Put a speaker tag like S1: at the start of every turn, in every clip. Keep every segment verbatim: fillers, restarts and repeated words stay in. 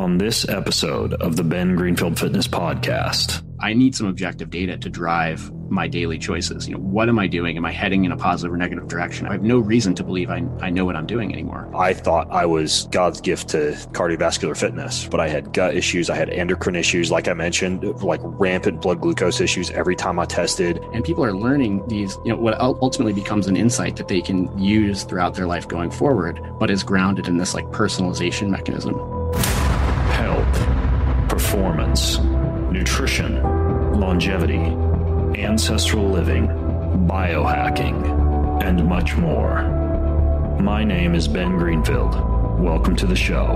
S1: on this episode of the Ben Greenfield Fitness Podcast.
S2: I need some objective data to drive my daily choices. You know, what am I doing? Am I heading in a positive or negative direction? I have no reason to believe I, I know what I'm doing anymore.
S1: I thought I was God's gift to cardiovascular fitness, but I had gut issues. I had endocrine issues, like I mentioned, like rampant blood glucose issues every time I tested.
S2: And people are learning these, you know, what ultimately becomes an insight that they can use throughout their life going forward, but is grounded in this like personalization mechanism.
S1: Health, performance, nutrition, longevity, ancestral living, biohacking, and much more. My name is Ben Greenfield. Welcome to the show.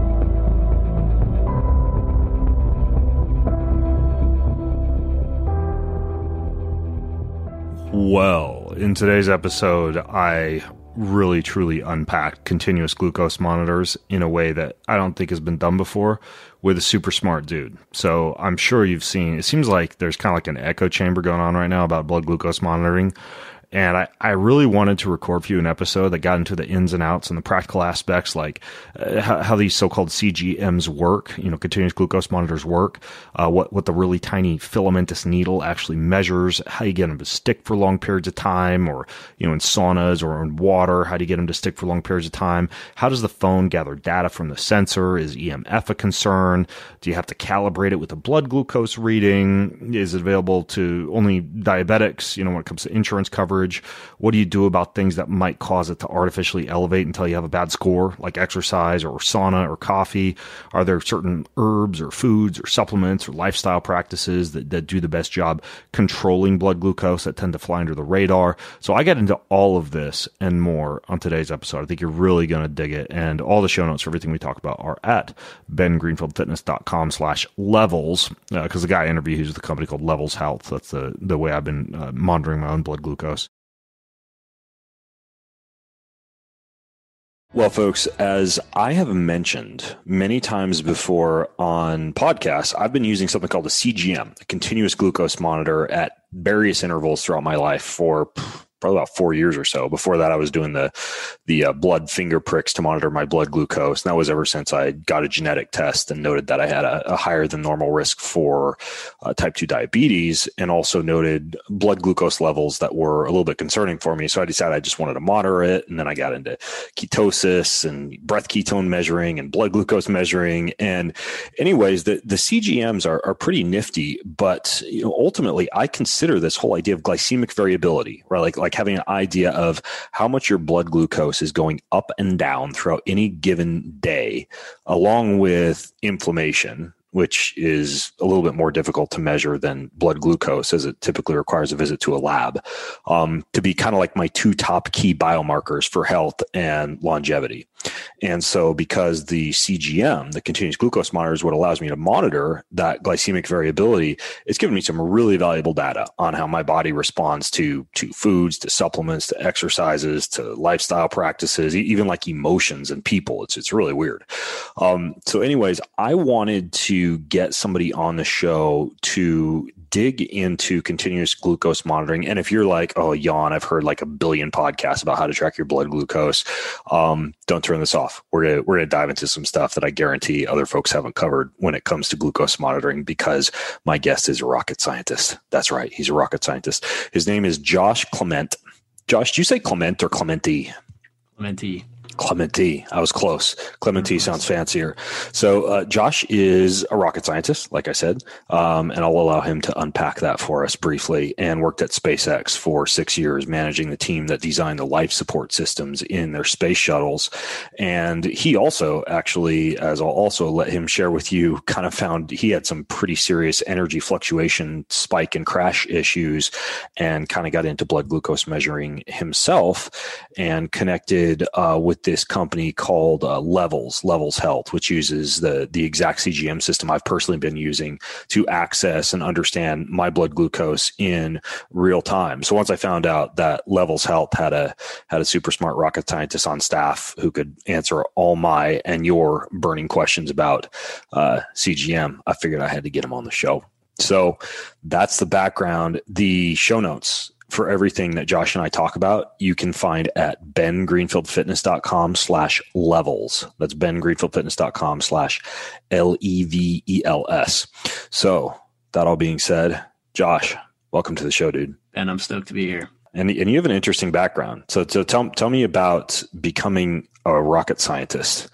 S1: Well, in today's episode, I really truly unpacked continuous glucose monitors in a way that I don't think has been done before with a super smart dude. So I'm sure you've seen, it seems like there's kind of like an echo chamber going on right now about blood glucose monitoring. And I, I really wanted to record for you an episode that got into the ins and outs and the practical aspects, like uh, how, how these so-called C G Ms work, you know, continuous glucose monitors work, uh, what, what the really tiny filamentous needle actually measures, how you get them to stick for long periods of time, or, you know, in saunas or in water, how do you get them to stick for long periods of time? How does the phone gather data from the sensor? Is E M F a concern? Do you have to calibrate it with a blood glucose reading? Is it available to only diabetics, you know, when it comes to insurance coverage? What do you do about things that might cause it to artificially elevate until you have a bad score, like exercise or sauna or coffee? Are there certain herbs or foods or supplements or lifestyle practices that, that do the best job controlling blood glucose that tend to fly under the radar? So I get into all of this and more on today's episode. I think you're really going to dig it. And all the show notes for everything we talk about are at bengreenfieldfitness.com slash levels, because uh, the guy I interviewed who's with a company called Levels Health. That's the, the way I've been uh, monitoring my own blood glucose. Well, folks, as I have mentioned many times before on podcasts, I've been using something called a C G M, a continuous glucose monitor, at various intervals throughout my life for probably about four years or so. Before that, I was doing the the uh, blood finger pricks to monitor my blood glucose. And that was ever since I got a genetic test and noted that I had a, a higher than normal risk for uh, type two diabetes, and also noted blood glucose levels that were a little bit concerning for me. So I decided I just wanted to monitor it. And then I got into ketosis and breath ketone measuring and blood glucose measuring. And anyways, the, the C G Ms are, are pretty nifty, but you know, ultimately I consider this whole idea of glycemic variability, right? Like, like having an idea of how much your blood glucose is going up and down throughout any given day, along with inflammation, which is a little bit more difficult to measure than blood glucose, as it typically requires a visit to a lab, um, to be kind of like my two top key biomarkers for health and longevity. And so because the C G M, the continuous glucose monitor, is what allows me to monitor that glycemic variability, it's given me some really valuable data on how my body responds to, to foods, to supplements, to exercises, to lifestyle practices, even like emotions and people. It's, it's really weird. Um, so anyways, I wanted to get somebody on the show to dig into continuous glucose monitoring. And if you're like, oh, yawn, I've heard like a billion podcasts about how to track your blood glucose, um, don't turn this off. We're gonna, we're gonna dive into some stuff that I guarantee other folks haven't covered when it comes to glucose monitoring, because my guest is a rocket scientist. That's right. He's a rocket scientist. His name is Josh Clement. Josh, do you say Clement or Clementi?
S2: Clementi.
S1: Clementi. I was close. Clementi sounds fancier. So uh, Josh is a rocket scientist, like I said, um, and I'll allow him to unpack that for us briefly, and worked at SpaceX for six years, managing the team that designed the life support systems in their space shuttles. And he also actually, as I'll also let him share with you, kind of found he had some pretty serious energy fluctuation spike and crash issues, and kind of got into blood glucose measuring himself, and connected uh, with this company called uh, Levels, Levels Health, which uses the the exact C G M system I've personally been using to access and understand my blood glucose in real time. So once I found out that Levels Health had a had a super smart rocket scientist on staff who could answer all my and your burning questions about uh, C G M, I figured I had to get him on the show. So that's the background. The show notes for everything that Josh and I talk about, you can find at bengreenfieldfitness.com slash levels. That's bengreenfieldfitness.com slash L E V E L S. So that all being said, Josh, welcome to the show, dude.
S2: Ben, I'm stoked to be here.
S1: And, and you have an interesting background. So, so tell, tell me about becoming a rocket scientist.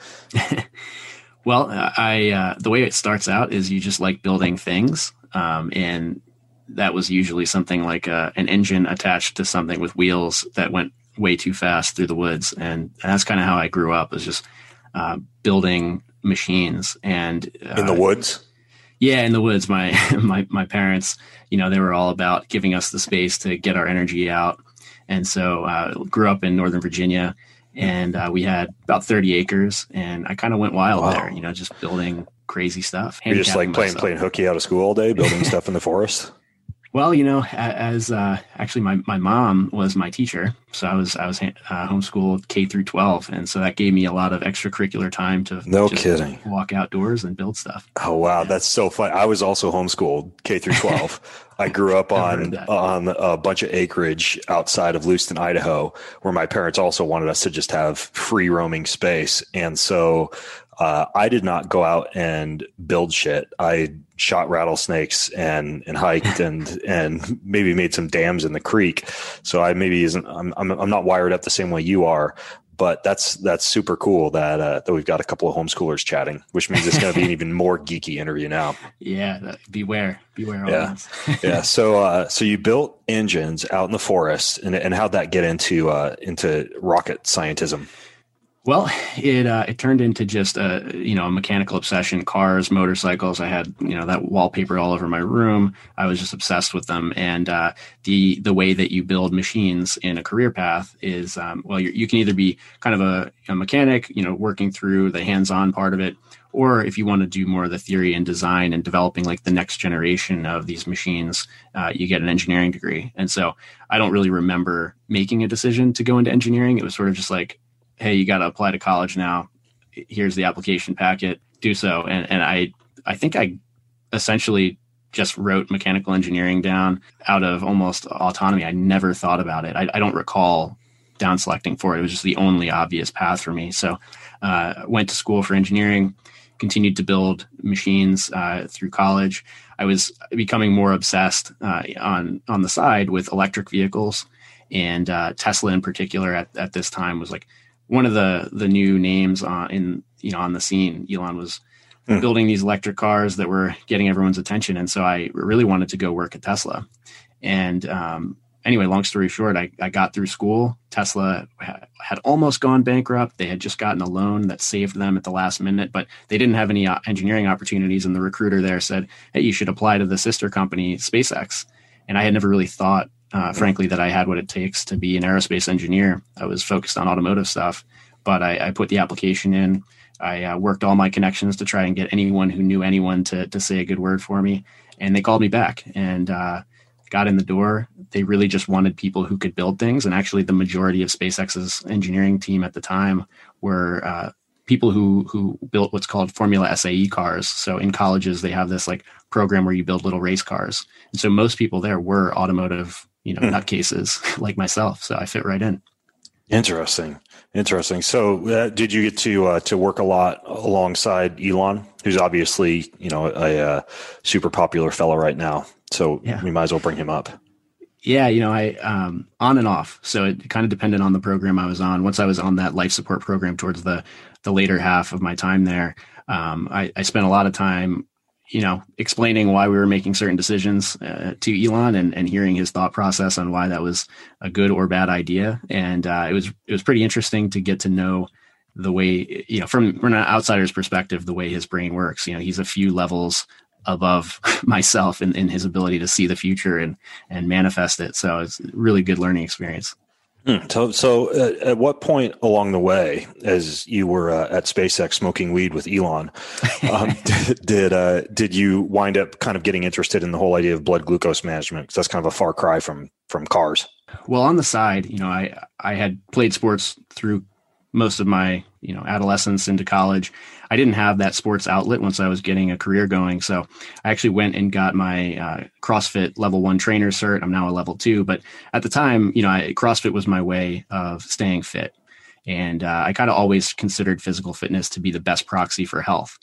S2: Well, I uh, the way it starts out is you just like building things. Um, and that was usually something like a, an engine attached to something with wheels that went way too fast through the woods. And that's kind of how I grew up, was just uh, building machines. And uh,
S1: in the woods?
S2: Yeah, in the woods. My, my, my parents, you know, they were all about giving us the space to get our energy out. And so uh, grew up in Northern Virginia, and uh, we had about thirty acres, and I kind of went wild wow. there, you know, just building crazy stuff.
S1: You're just like playing, playing hooky out of school all day, building stuff in the forest?
S2: Well, you know, as uh, actually my, my mom was my teacher, so I was I was uh, homeschooled K through twelve, and so that gave me a lot of extracurricular time to
S1: no
S2: just
S1: kidding
S2: walk outdoors and build stuff.
S1: Oh wow, that's so fun! I was also homeschooled K through twelve. I grew up on on a bunch of acreage outside of Lewiston, Idaho, where my parents also wanted us to just have free roaming space, and so uh, I did not go out and build shit. I shot rattlesnakes and, and hiked and, and maybe made some dams in the creek. So I maybe isn't, I'm, I'm, I'm not wired up the same way you are, but that's, that's super cool that, uh, that we've got a couple of homeschoolers chatting, which means it's going to be an even more geeky interview now.
S2: Yeah. That, beware, beware.
S1: Yeah. yeah. So, uh, so you built engines out in the forest, and, and how'd that get into, uh, into rocket scientism?
S2: Well, it uh, it turned into just a you know a mechanical obsession. Cars, motorcycles. I had you know that wallpaper all over my room. I was just obsessed with them. And uh, the the way that you build machines in a career path is um, well, you're, you can either be kind of a, a mechanic, you know, working through the hands-on part of it, or if you want to do more of the theory and design and developing like the next generation of these machines, uh, you get an engineering degree. And so I don't really remember making a decision to go into engineering. It was sort of just like, hey, you got to apply to college now. Here's the application packet. Do so. And and I I think I essentially just wrote mechanical engineering down out of almost autonomy. I never thought about it. I, I don't recall down selecting for it. It was just the only obvious path for me. So uh, went to school for engineering, continued to build machines uh, through college. I was becoming more obsessed uh, on on the side with electric vehicles, and uh, Tesla in particular at, at this time was like one of the the new names on in you know on the scene. Elon was mm. building these electric cars that were getting everyone's attention, and so I really wanted to go work at Tesla. And um, anyway, long story short, I, I got through school. Tesla ha- had almost gone bankrupt. They had just gotten a loan that saved them at the last minute, but they didn't have any uh, engineering opportunities. And the recruiter there said, "Hey, you should apply to the sister company, SpaceX." And I had never really thought. Uh, frankly, that I had what it takes to be an aerospace engineer. I was focused on automotive stuff, but I, I put the application in. I uh, worked all my connections to try and get anyone who knew anyone to to say a good word for me. And they called me back and uh, got in the door. They really just wanted people who could build things. And actually, the majority of SpaceX's engineering team at the time were uh, people who who built what's called Formula S A E cars. So in colleges, they have this like program where you build little race cars. And so most people there were automotive you know, mm. nutcases like myself. So I fit right in.
S1: Interesting. Interesting. So uh, did you get to, uh, to work a lot alongside Elon, who's obviously, you know, a, a super popular fellow right now. So yeah. we might as well bring him up.
S2: Yeah. You know, I, um, on and off. So it kind of depended on the program I was on. Once I was on that life support program towards the, the later half of my time there, um, I, I spent a lot of time you know, explaining why we were making certain decisions uh, to Elon and, and hearing his thought process on why that was a good or bad idea. And uh, it was it was pretty interesting to get to know the way, you know, from, from an outsider's perspective, the way his brain works. You know, he's a few levels above myself in, in his ability to see the future and and manifest it. So it's a really good learning experience.
S1: Hmm. So, so uh, at what point along the way, as you were uh, at SpaceX smoking weed with Elon, um, did did, uh, did you wind up kind of getting interested in the whole idea of blood glucose management? Because that's kind of a far cry from from cars.
S2: Well, on the side, you know, I I had played sports through most of my you know, adolescence into college. I didn't have that sports outlet once I was getting a career going. So I actually went and got my uh, CrossFit level one trainer cert. I'm now a level two, but at the time, you know, I, CrossFit was my way of staying fit. And uh, I kind of always considered physical fitness to be the best proxy for health.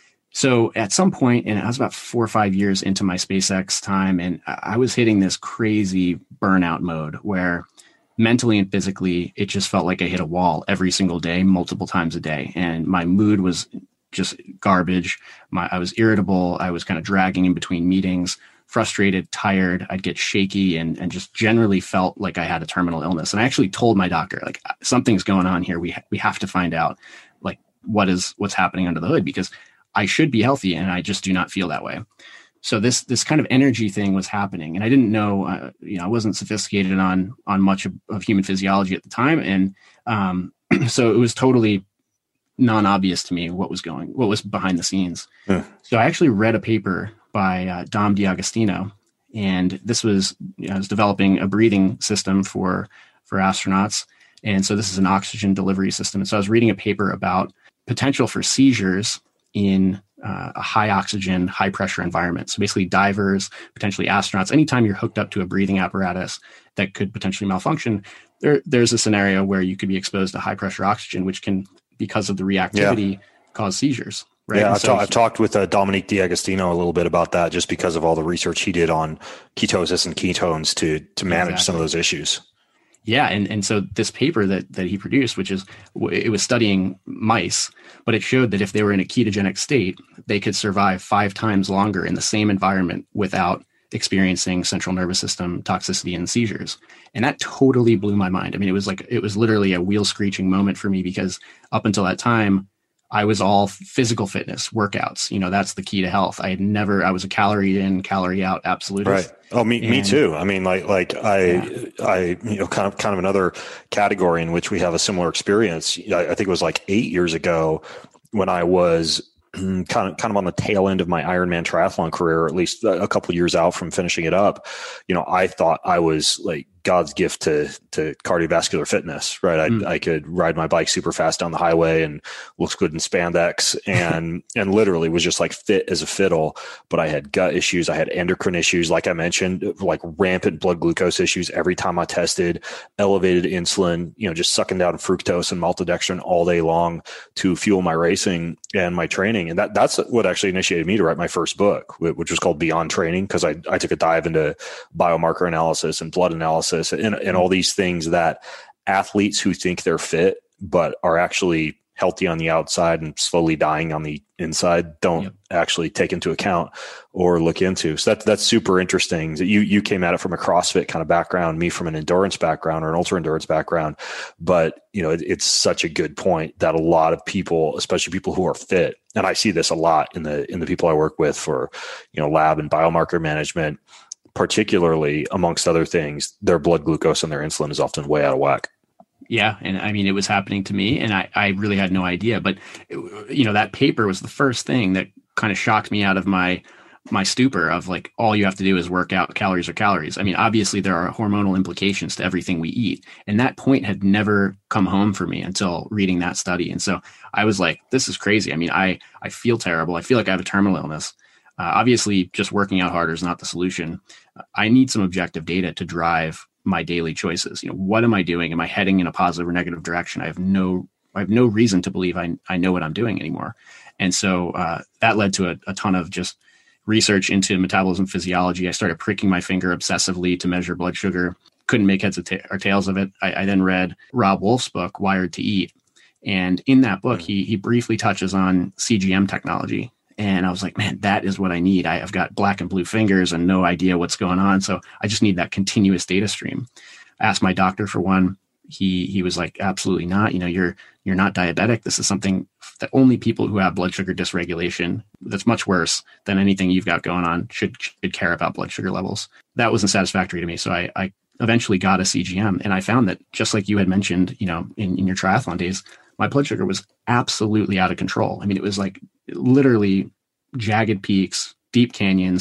S2: So at some point, and I was about four or five years into my SpaceX time, and I was hitting this crazy burnout mode where mentally and physically, it just felt like I hit a wall every single day, multiple times a day. And my mood was just garbage. My, I was irritable. I was kind of dragging in between meetings, frustrated, tired. I'd get shaky and, and just generally felt like I had a terminal illness. And I actually told my doctor, like, something's going on here. We, ha- we have to find out, like, what is, what's happening under the hood, because I should be healthy and I just do not feel that way. So this this kind of energy thing was happening, and I didn't know, uh, you know, I wasn't sophisticated on on much of, of human physiology at the time, and um, so it was totally non-obvious to me what was going, what was behind the scenes. Yeah. So I actually read a paper by uh, Dom D'Agostino, and this was, you know, I was developing a breathing system for for astronauts, and so this is an oxygen delivery system. And so I was reading a paper about potential for seizures in uh, a high oxygen, high pressure environment. So basically divers, potentially astronauts, anytime you're hooked up to a breathing apparatus that could potentially malfunction, there, there's a scenario where you could be exposed to high pressure oxygen, which can, because of the reactivity, yeah. cause seizures. Right?
S1: Yeah, I've,
S2: so
S1: ta- I've talked with uh, Dominique D'Agostino a little bit about that, just because of all the research he did on ketosis and ketones to to manage exactly. some of those issues.
S2: Yeah, and, and so this paper that, that he produced, which is, it was studying mice, but it showed that if they were in a ketogenic state, they could survive five times longer in the same environment without experiencing central nervous system toxicity and seizures. And that totally blew my mind. I mean, it was like, it was literally a wheel screeching moment for me, because up until that time, I was all physical fitness, workouts. You know, that's the key to health. I had never, I was a calorie in, calorie out absolutist.
S1: Right. Oh, me, and, me too. I mean, like, like I, yeah. I, you know, kind of, kind of another category in which we have a similar experience. I, I think it was like eight years ago when I was kind of, kind of on the tail end of my Ironman triathlon career, or at least a couple of years out from finishing it up. You know, I thought I was like God's gift to, to cardiovascular fitness, right? I, mm. I could ride my bike super fast down the highway and looks good in spandex and, and literally was just like fit as a fiddle. But I had gut issues. I had endocrine issues. Like I mentioned, like rampant blood glucose issues every time I tested, elevated insulin, you know, just sucking down fructose and maltodextrin all day long to fuel my racing and my training. And that that's what actually initiated me to write my first book, which was called Beyond Training, because I, I took a dive into biomarker analysis and blood analysis and, and all these things that athletes who think they're fit but are actually healthy on the outside and slowly dying on the inside don't yep. actually take into account or look into. So that's, that's super interesting. You, you came at it from a CrossFit kind of background, me from an endurance background or an ultra endurance background. But, you know, it, it's such a good point that a lot of people, especially people who are fit, and I see this a lot in the, in the people I work with for, you know, lab and biomarker management, particularly amongst other things, their blood glucose and their insulin is often way out of whack.
S2: Yeah. And I mean, it was happening to me and I, I really had no idea, but you know, that paper was the first thing that kind of shocked me out of my, my stupor of like, all you have to do is work out, calories are calories. I mean, obviously there are hormonal implications to everything we eat. And that point had never come home for me until reading that study. And so I was like, this is crazy. I mean, I, I feel terrible. I feel like I have a terminal illness. Uh, obviously just working out harder is not the solution. I need some objective data to drive my daily choices. You know, what am I doing? Am I heading in a positive or negative direction? I have no, I have no reason to believe I, I know what I'm doing anymore. And so uh, that led to a, a ton of just research into metabolism physiology. I started pricking my finger obsessively to measure blood sugar. Couldn't make heads or, ta- or tails of it. I, I then read Rob Wolf's book, Wired to Eat. And in that book, he he briefly touches on C G M technology. And I was like, man, that is what I need. I have got black and blue fingers and no idea what's going on. So I just need that continuous data stream. I asked my doctor for one. He he was like, absolutely not. You know, you're you're not diabetic. This is something that only people who have blood sugar dysregulation, that's much worse than anything you've got going on, should, should care about blood sugar levels. That wasn't satisfactory to me. So I, I eventually got a C G M. And I found that, just like you had mentioned, you know, in, in your triathlon days, my blood sugar was absolutely out of control. I mean, it was like literally jagged peaks, deep canyons,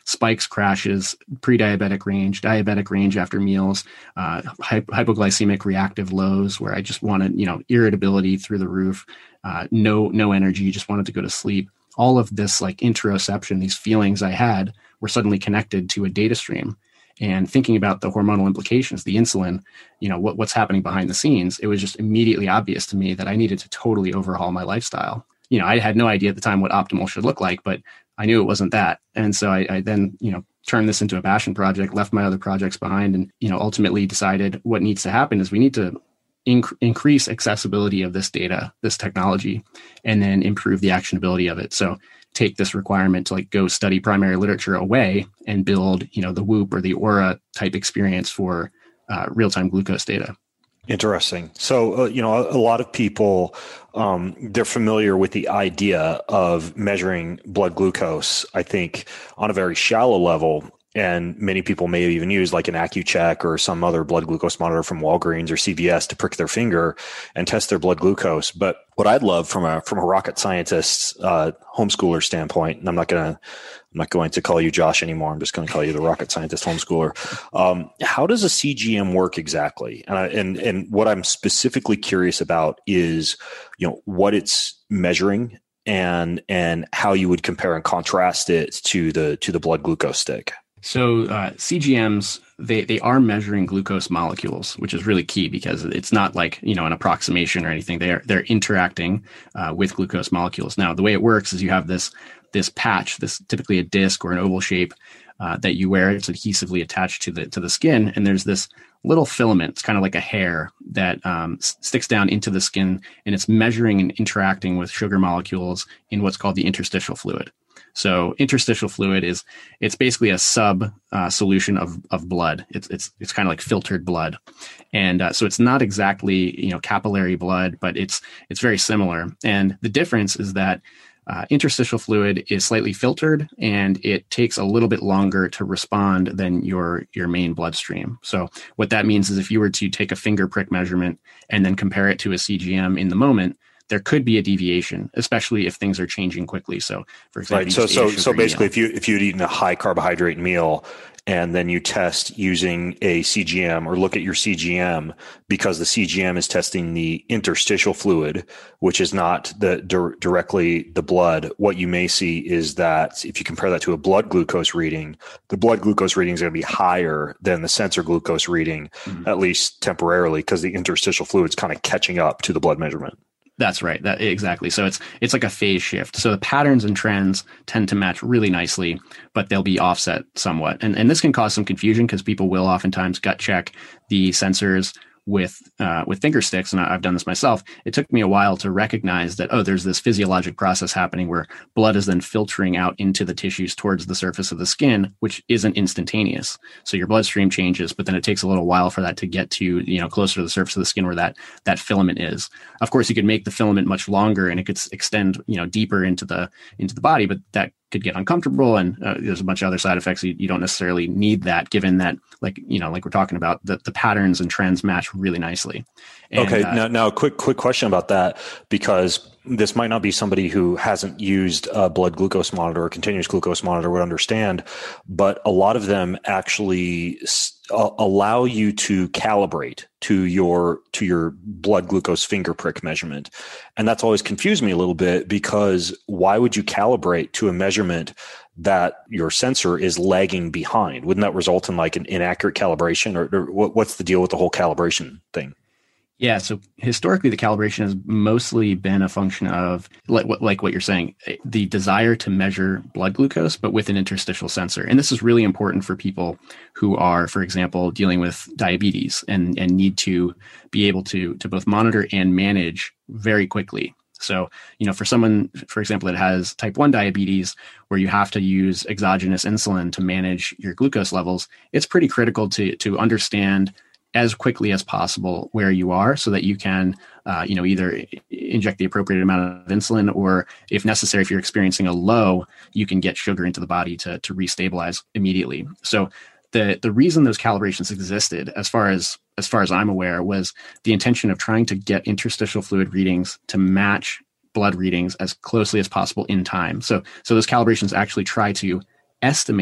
S2: spikes, crashes, pre-diabetic range, diabetic range after meals, uh, hy- hypoglycemic reactive lows where I just wanted, you know, irritability through the roof, uh, no no energy, just wanted to go to sleep. All of this like interoception, these feelings I had were suddenly connected to a data stream. And thinking about the hormonal implications, the insulin, you know, what, what's happening behind the scenes, it was just immediately obvious to me that I needed to totally overhaul my lifestyle. You know, I had no idea at the time what optimal should look like, but I knew it wasn't that. And so I, I then, you know, turned this into a passion project, left my other projects behind, and, you know, ultimately decided what needs to happen is we need to inc- increase accessibility of this data, this technology, and then improve the actionability of it. So take this requirement to like go study primary literature away and build, you know, the Whoop or the Oura type experience for uh, real-time glucose data.
S1: Interesting. So, uh, you know, a, a lot of people, um, they're familiar with the idea of measuring blood glucose, I think, on a very shallow level. And many people may have even used like an AccuCheck or some other blood glucose monitor from Walgreens or C V S to prick their finger and test their blood glucose. But what I'd love from a from a rocket scientist's uh, homeschooler standpoint, and I'm not gonna I'm not going to call you Josh anymore. I'm just going to call you the rocket scientist homeschooler. Um, how does a C G M work exactly? And, I, and and what I'm specifically curious about is, you know, what it's measuring and and how you would compare and contrast it to the to the blood glucose stick.
S2: So uh, C G Ms, they, they are measuring glucose molecules, which is really key because it's not like, you know, an approximation or anything. They are, they're interacting uh, with glucose molecules. Now, the way it works is you have this this patch, this typically a disc or an oval shape uh, that you wear. It's adhesively attached to the to the skin, and there's this little filament. It's kind of like a hair that um, s- sticks down into the skin, and it's measuring and interacting with sugar molecules in what's called the interstitial fluid. So interstitial fluid is it's basically a sub uh, solution of of blood. It's it's it's kind of like filtered blood, and uh, so it's not exactly, you know, capillary blood, but it's it's very similar. And the difference is that uh, interstitial fluid is slightly filtered, and it takes a little bit longer to respond than your your main bloodstream. So what that means is if you were to take a finger prick measurement and then compare it to a C G M in the moment, there could be a deviation, especially if things are changing quickly. So, for example,
S1: right. So, so, so basically, meal. if you if you'd eaten a high carbohydrate meal and then you test using a C G M or look at your C G M, because the C G M is testing the interstitial fluid, which is not the di- directly the blood, what you may see is that if you compare that to a blood glucose reading, the blood glucose reading is going to be higher than the sensor glucose reading, mm-hmm. at least temporarily, because the interstitial fluid is kind of catching up to the blood measurement.
S2: That's right. That exactly. So it's it's like a phase shift. So the patterns and trends tend to match really nicely, but they'll be offset somewhat. And and this can cause some confusion because people will oftentimes gut check the sensors with uh, with finger sticks, and I've done this myself. It took me a while to recognize that, oh, there's this physiologic process happening where blood is then filtering out into the tissues towards the surface of the skin, which isn't instantaneous. So your bloodstream changes, but then it takes a little while for that to get to, you know, closer to the surface of the skin where that that filament is. Of course, you could make the filament much longer and it could extend, you know, deeper into the into the body, but that could get uncomfortable, and uh, there's a bunch of other side effects. You, you don't necessarily need that, given that, like, you know, like we're talking about, the, the patterns and trends match really nicely. And,
S1: okay.
S2: Uh,
S1: now, now a quick, quick question about that, because this might not be somebody who hasn't used a blood glucose monitor or continuous glucose monitor would understand, but a lot of them actually uh, allow you to calibrate to your to your blood glucose finger prick measurement. And that's always confused me a little bit, because why would you calibrate to a measurement that your sensor is lagging behind? Wouldn't that result in like an inaccurate calibration, or, or what, what's the deal with the whole calibration thing?
S2: Yeah, so historically, the calibration has mostly been a function of, like, like what you're saying, the desire to measure blood glucose, but with an interstitial sensor. And this is really important for people who are, for example, dealing with diabetes and, and need to be able to, to both monitor and manage very quickly. So, you know, for someone, for example, that has type one diabetes, where you have to use exogenous insulin to manage your glucose levels, it's pretty critical to to understand as quickly as possible where you are, so that you can, uh, you know, either inject the appropriate amount of insulin, or if necessary, if you're experiencing a low, you can get sugar into the body to to restabilize immediately. So the the reason those calibrations existed, as far as as far as I'm aware, was the intention of trying to get interstitial fluid readings to match blood readings as closely as possible in time. So so those calibrations actually try to estimate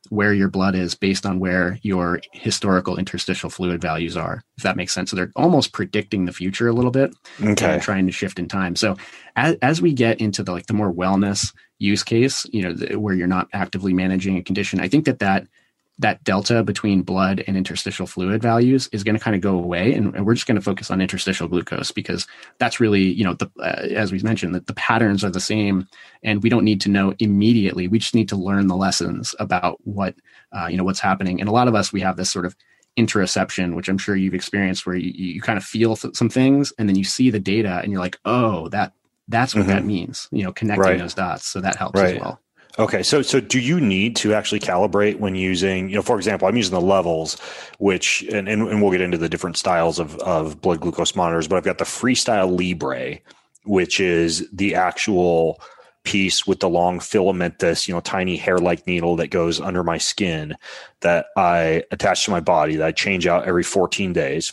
S2: where your blood is based on where your historical interstitial fluid values are, if that makes sense. So they're almost predicting the future a little bit
S1: Okay.
S2: and trying to shift in time. So as, as we get into the like the more wellness use case, you know, the, where you're not actively managing a condition, I think that that that delta between blood and interstitial fluid values is going to kind of go away. And, and we're just going to focus on interstitial glucose because that's really, you know, the, uh, as we mentioned, that the patterns are the same and we don't need to know immediately. We just need to learn the lessons about what, uh, you know, what's happening. And a lot of us, we have this sort of interoception, which I'm sure you've experienced where you, you kind of feel th- some things and then you see the data and you're like, oh, that that's what mm-hmm. that means, you know, connecting
S1: right.
S2: those dots. So that helps
S1: right.
S2: as well.
S1: Okay. So, so do you need to actually calibrate when using, you know, for example, I'm using the levels, which, and, and, and we'll get into the different styles of, of blood glucose monitors, but I've got the Freestyle Libre, which is the actual piece with the long filamentous, you know, tiny hair-like needle that goes under my skin that I attach to my body that I change out every fourteen days.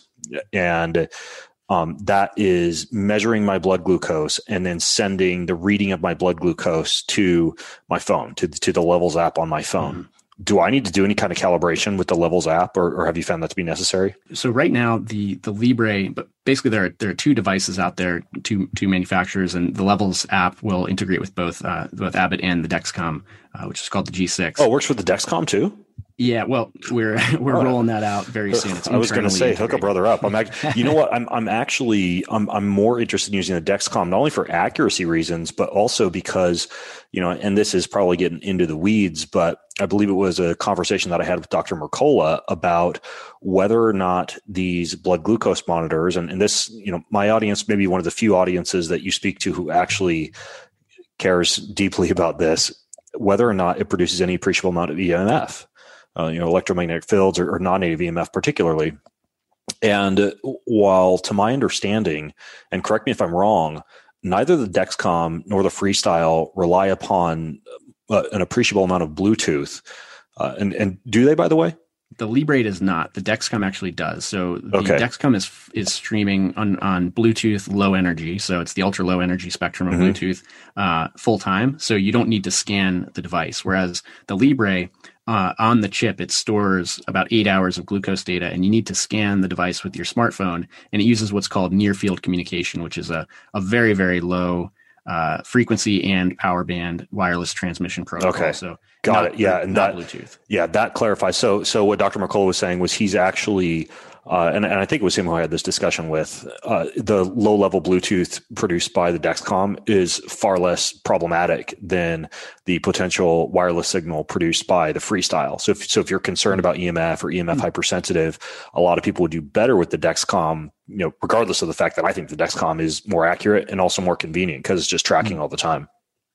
S1: And Um, that is measuring my blood glucose and then sending the reading of my blood glucose to my phone, to, to the Levels app on my phone. Mm-hmm. Do I need to do any kind of calibration with the Levels app, or, or have you found that to be necessary?
S2: So right now, the the Libre, but basically there are there are two devices out there, two two manufacturers, and the Levels app will integrate with both uh, both Abbott and the Dexcom, uh, which is called the G six.
S1: Oh, it works with the Dexcom too?
S2: Yeah, well, we're we're oh, rolling that out very soon. It's
S1: I was going to say, hook a brother up. I'm actually, you know what? I'm I'm actually I'm I'm more interested in using the Dexcom not only for accuracy reasons, but also because, you know, and this is probably getting into the weeds, but I believe it was a conversation that I had with Doctor Mercola about whether or not these blood glucose monitors, and, and this, you know, my audience may be one of the few audiences that you speak to who actually cares deeply about this, whether or not it produces any appreciable amount of E M F. Uh, you know, electromagnetic fields or, or non-native E M F particularly. And uh, while to my understanding, and correct me if I'm wrong, neither the Dexcom nor the Freestyle rely upon uh, an appreciable amount of Bluetooth. Uh, and, and do they, by the way?
S2: The Libre does not. The Dexcom actually does. So the
S1: okay.
S2: Dexcom is is streaming on, on Bluetooth low energy. So it's the ultra low energy spectrum of mm-hmm. Bluetooth uh, full time. So you don't need to scan the device. Whereas the Libre, uh, on the chip, it stores about eight hours of glucose data, and you need to scan the device with your smartphone. And it uses what's called near field communication, which is a, a very, very low uh, frequency and power band wireless transmission protocol.
S1: Okay.
S2: So
S1: got
S2: not,
S1: it. Yeah. And that,
S2: Bluetooth.
S1: Yeah, that clarifies. So, so what Doctor Mercola was saying was he's actually, uh, and, and I think it was him who I had this discussion with, uh, the low level Bluetooth produced by the Dexcom is far less problematic than the potential wireless signal produced by the Freestyle. So if, so if you're concerned about E M F or E M F mm-hmm. hypersensitive, a lot of people would do better with the Dexcom, you know, regardless of the fact that I think the Dexcom is more accurate and also more convenient because it's just tracking mm-hmm. all the time.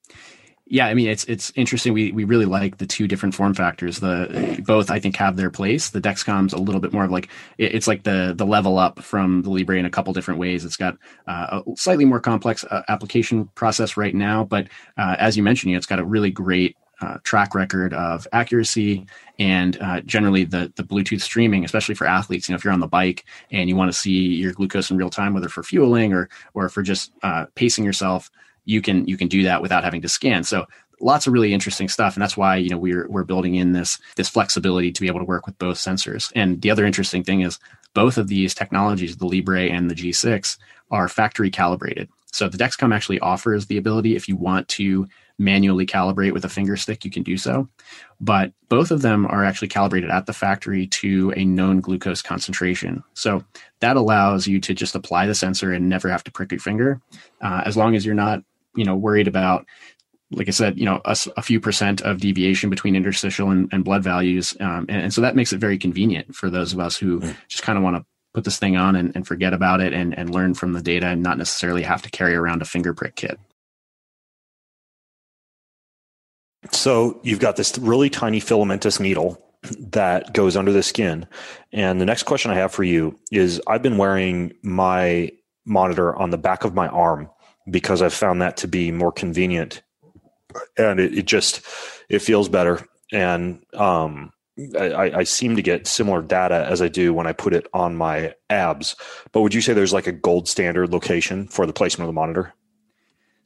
S2: Yeah, I mean, it's it's interesting. We we really like the two different form factors. The both, I think, have their place. The Dexcom's a little bit more of like, it's like the the level up from the Libre in a couple different ways. It's got uh, a slightly more complex uh, application process right now, but uh, as you mentioned, you know, it's got a really great uh, track record of accuracy and uh, generally the the Bluetooth streaming, especially for athletes. You know, if you're on the bike and you want to see your glucose in real time, whether for fueling or or for just uh, pacing yourself, you can you can do that without having to scan. So lots of really interesting stuff. And that's why, you know, we're we're building in this this flexibility to be able to work with both sensors. And the other interesting thing is both of these technologies, the Libre and the G six, are factory calibrated. So the Dexcom actually offers the ability, if you want to manually calibrate with a finger stick, you can do so. But both of them are actually calibrated at the factory to a known glucose concentration. So that allows you to just apply the sensor and never have to prick your finger, uh, as long as you're not, you know, worried about, like I said, you know, a, a few percent of deviation between interstitial and, and blood values. Um, and, and so that makes it very convenient for those of us who mm. just kind of want to put this thing on and, and forget about it and, and learn from the data and not necessarily have to carry around a finger prick kit.
S1: So you've got this really tiny filamentous needle that goes under the skin. And the next question I have for you is, I've been wearing my monitor on the back of my arm because I've found that to be more convenient. And it, it just, it feels better. And um, I, I seem to get similar data as I do when I put it on my abs. But would you say there's like a gold standard location for the placement of the monitor?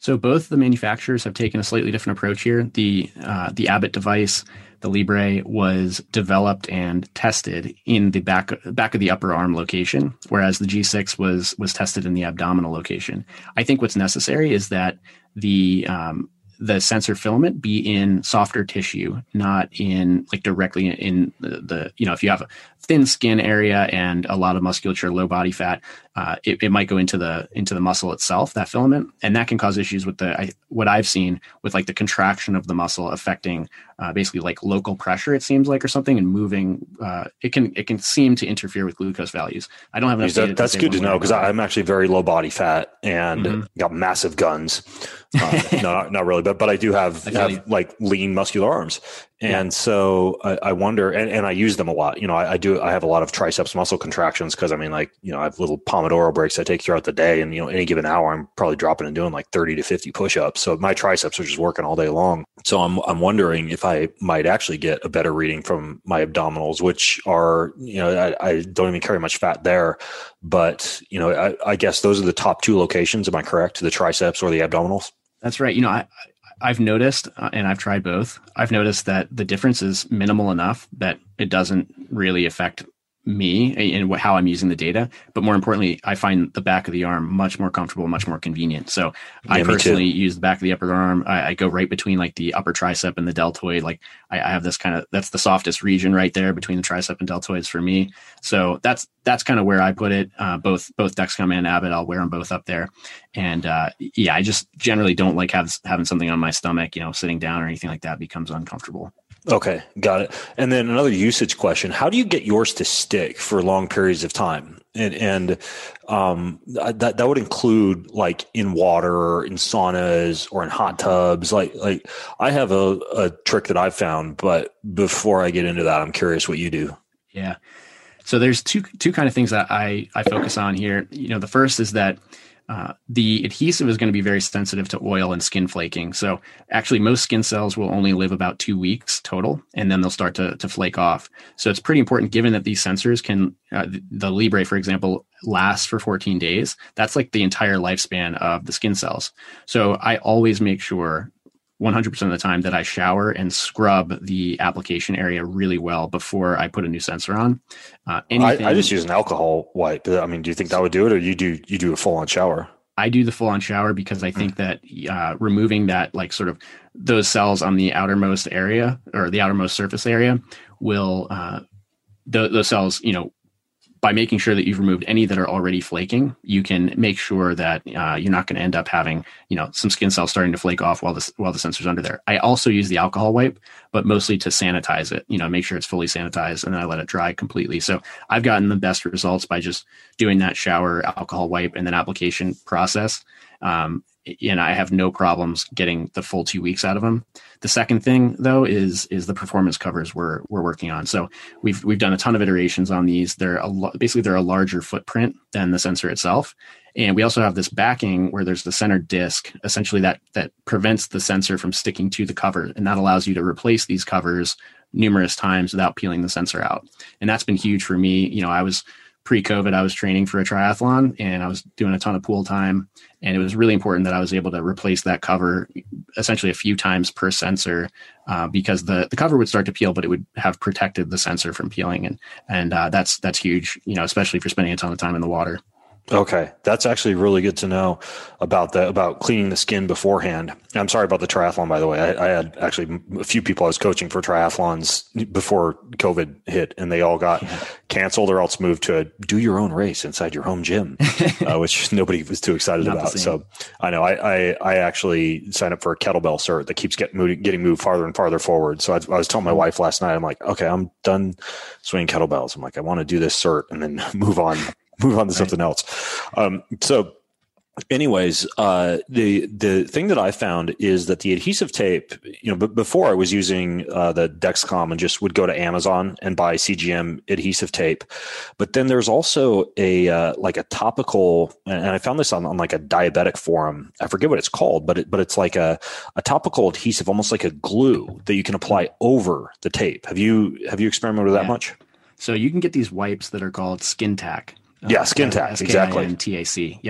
S2: So both the manufacturers have taken a slightly different approach here. The uh, the Abbott device, the Libre, was developed and tested in the back back of the upper arm location, whereas the G six was was tested in the abdominal location. I think what's necessary is that the um, the sensor filament be in softer tissue, not in like directly in the, the you know, if you have a thin skin area and a lot of musculature, low body fat, uh, it, it might go into the into the muscle itself, that filament, and that can cause issues with the I, what I've seen with like the contraction of the muscle affecting uh, basically like local pressure, it seems like, or something, and moving. Uh, it can it can seem to interfere with glucose values. I don't have enough data.
S1: That, that's
S2: to
S1: good to know, because I'm actually very low body fat and
S2: mm-hmm.
S1: got massive guns. Um, no, not, not really, but but I do have,
S2: I
S1: have like lean muscular arms. And yeah. so I, I wonder, and, and I use them a lot. You know, I, I do, I have a lot of triceps muscle contractions because I mean, like, you know, I have little Pomodoro breaks I take throughout the day. And, you know, any given hour, I'm probably dropping and doing like thirty to fifty push-ups. So my triceps are just working all day long. So I'm, I'm wondering if I might actually get a better reading from my abdominals, which are, you know, I, I don't even carry much fat there. But, you know, I, I guess those are the top two locations. Am I correct? The triceps or the abdominals?
S2: That's right. You know, I, I've noticed, uh, and I've tried both, I've noticed that the difference is minimal enough that it doesn't really affect me and how I'm using the data. But more importantly, I find the back of the arm much more comfortable, much more convenient. So yeah, I personally use the back of the upper arm. I, I go right between like the upper tricep and the deltoid. Like I, I have this kind of, that's the softest region right there between the tricep and deltoids for me. So that's, that's kind of where I put it. Uh, both, both Dexcom and Abbott, I'll wear them both up there. And uh, yeah, I just generally don't like have, having something on my stomach, you know, sitting down or anything like that becomes uncomfortable.
S1: Okay, got it. And then another usage question: how do you get yours to stick for long periods of time? And and um, that that would include like in water, or in saunas, or in hot tubs. Like like I have a, a trick that I've found, but before I get into that, I'm curious what you do.
S2: Yeah. So there's two two kind of things that I I focus on here. You know, the first is that Uh, the adhesive is going to be very sensitive to oil and skin flaking. So actually most skin cells will only live about two weeks total, and then they'll start to, to flake off. So it's pretty important, given that these sensors can, uh, the, the Libre, for example, lasts for fourteen days. That's like the entire lifespan of the skin cells. So I always make sure one hundred percent of the time that I shower and scrub the application area really well before I put a new sensor on. Uh, anything,
S1: I, I just use an alcohol wipe. I mean, do you think that would do it, or you do you do a full on shower?
S2: I do the full on shower because I think mm. that uh, removing that, like sort of those cells on the outermost area or the outermost surface area will, uh, th- those cells, you know, by making sure that you've removed any that are already flaking, you can make sure that uh, you're not going to end up having, you know, some skin cells starting to flake off while the while the sensor's under there. I also use the alcohol wipe, but mostly to sanitize it, you know, make sure it's fully sanitized, and then I let it dry completely. So I've gotten the best results by just doing that shower, alcohol wipe, and then application process. Um, and I have no problems getting the full two weeks out of them. The second thing, though, is is the performance covers we're we're working on. So we've we've done a ton of iterations on these. They're a lo- basically they're a larger footprint than the sensor itself, and we also have this backing where there's the center disc, essentially that that prevents the sensor from sticking to the cover, and that allows you to replace these covers numerous times without peeling the sensor out. And that's been huge for me. You know, I was pre-COVID, I was training for a triathlon and I was doing a ton of pool time. And it was really important that I was able to replace that cover essentially a few times per sensor uh, because the, the cover would start to peel, but it would have protected the sensor from peeling. And, and uh, that's, that's huge, you know, especially for spending a ton of time in the water.
S1: Okay. That's actually really good to know about the, about cleaning the skin beforehand. I'm sorry about the triathlon, by the way. I, I had actually a few people I was coaching for triathlons before COVID hit, and they all got yeah. canceled or else moved to a do your own race inside your home gym, uh, which nobody was too excited about. So I know I, I, I actually signed up for a kettlebell cert that keeps getting moved, getting moved farther and farther forward. So I, I was telling my wife last night, I'm like, okay, I'm done swinging kettlebells. I'm like, I want to do this cert and then move on. Move on to something right. else. Um, so anyways, uh, the, the thing that I found is that the adhesive tape, you know, b- before I was using uh, the Dexcom and just would go to Amazon and buy C G M adhesive tape. But then there's also a, uh, like a topical, and I found this on, on like a diabetic forum. I forget what it's called, but it, but it's like a, a topical adhesive, almost like a glue that you can apply over the tape. Have you, have you experimented with that yeah. much?
S2: So you can get these wipes that are called Skin Tack.
S1: Yeah, Skin Tack, exactly.
S2: And T A C. Yep.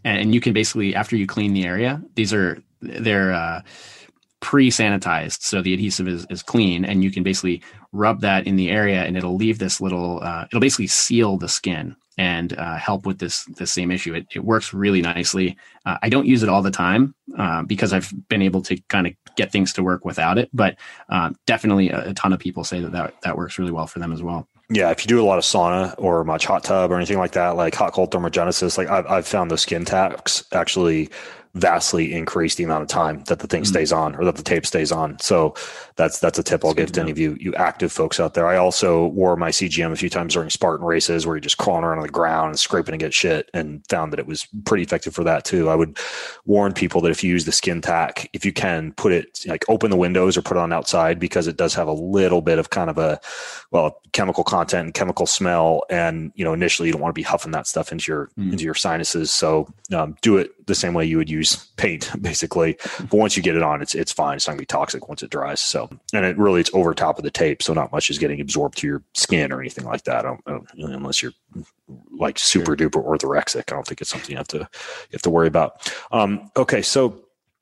S2: and, and you can basically, after you clean the area, these are they're uh, pre-sanitized, so the adhesive is, is clean, and you can basically rub that in the area, and it'll leave this little. Uh, it'll basically seal the skin and uh, help with this this same issue. It, it works really nicely. Uh, I don't use it all the time uh, because I've been able to kind of get things to work without it, but uh, definitely a, a ton of people say that, that that works really well for them as well.
S1: Yeah, if you do a lot of sauna or much hot tub or anything like that, like hot cold thermogenesis, like I've, I've found those skin tacks actually vastly increase the amount of time that the thing mm. stays on, or that the tape stays on. So that's that's a tip I'll give to any of you you active folks out there. I also wore my C G M a few times during Spartan races where you're just crawling around on the ground and scraping against shit, and found that it was pretty effective for that too. I would warn people that if you use the skin tack, if you can, put it like open the windows or put it on outside, because it does have a little bit of kind of a well chemical content and chemical smell, and you know initially you don't want to be huffing that stuff into your mm. into your sinuses. So um, do it the same way you would use paint, basically. But once you get it on, it's it's fine. It's not gonna be toxic once it dries. So, and it really it's over top of the tape, so not much is getting absorbed to your skin or anything like that. I don't, I don't, unless you're like super sure. duper orthorexic, I don't think it's something you have to you have to worry about. Um, okay, so.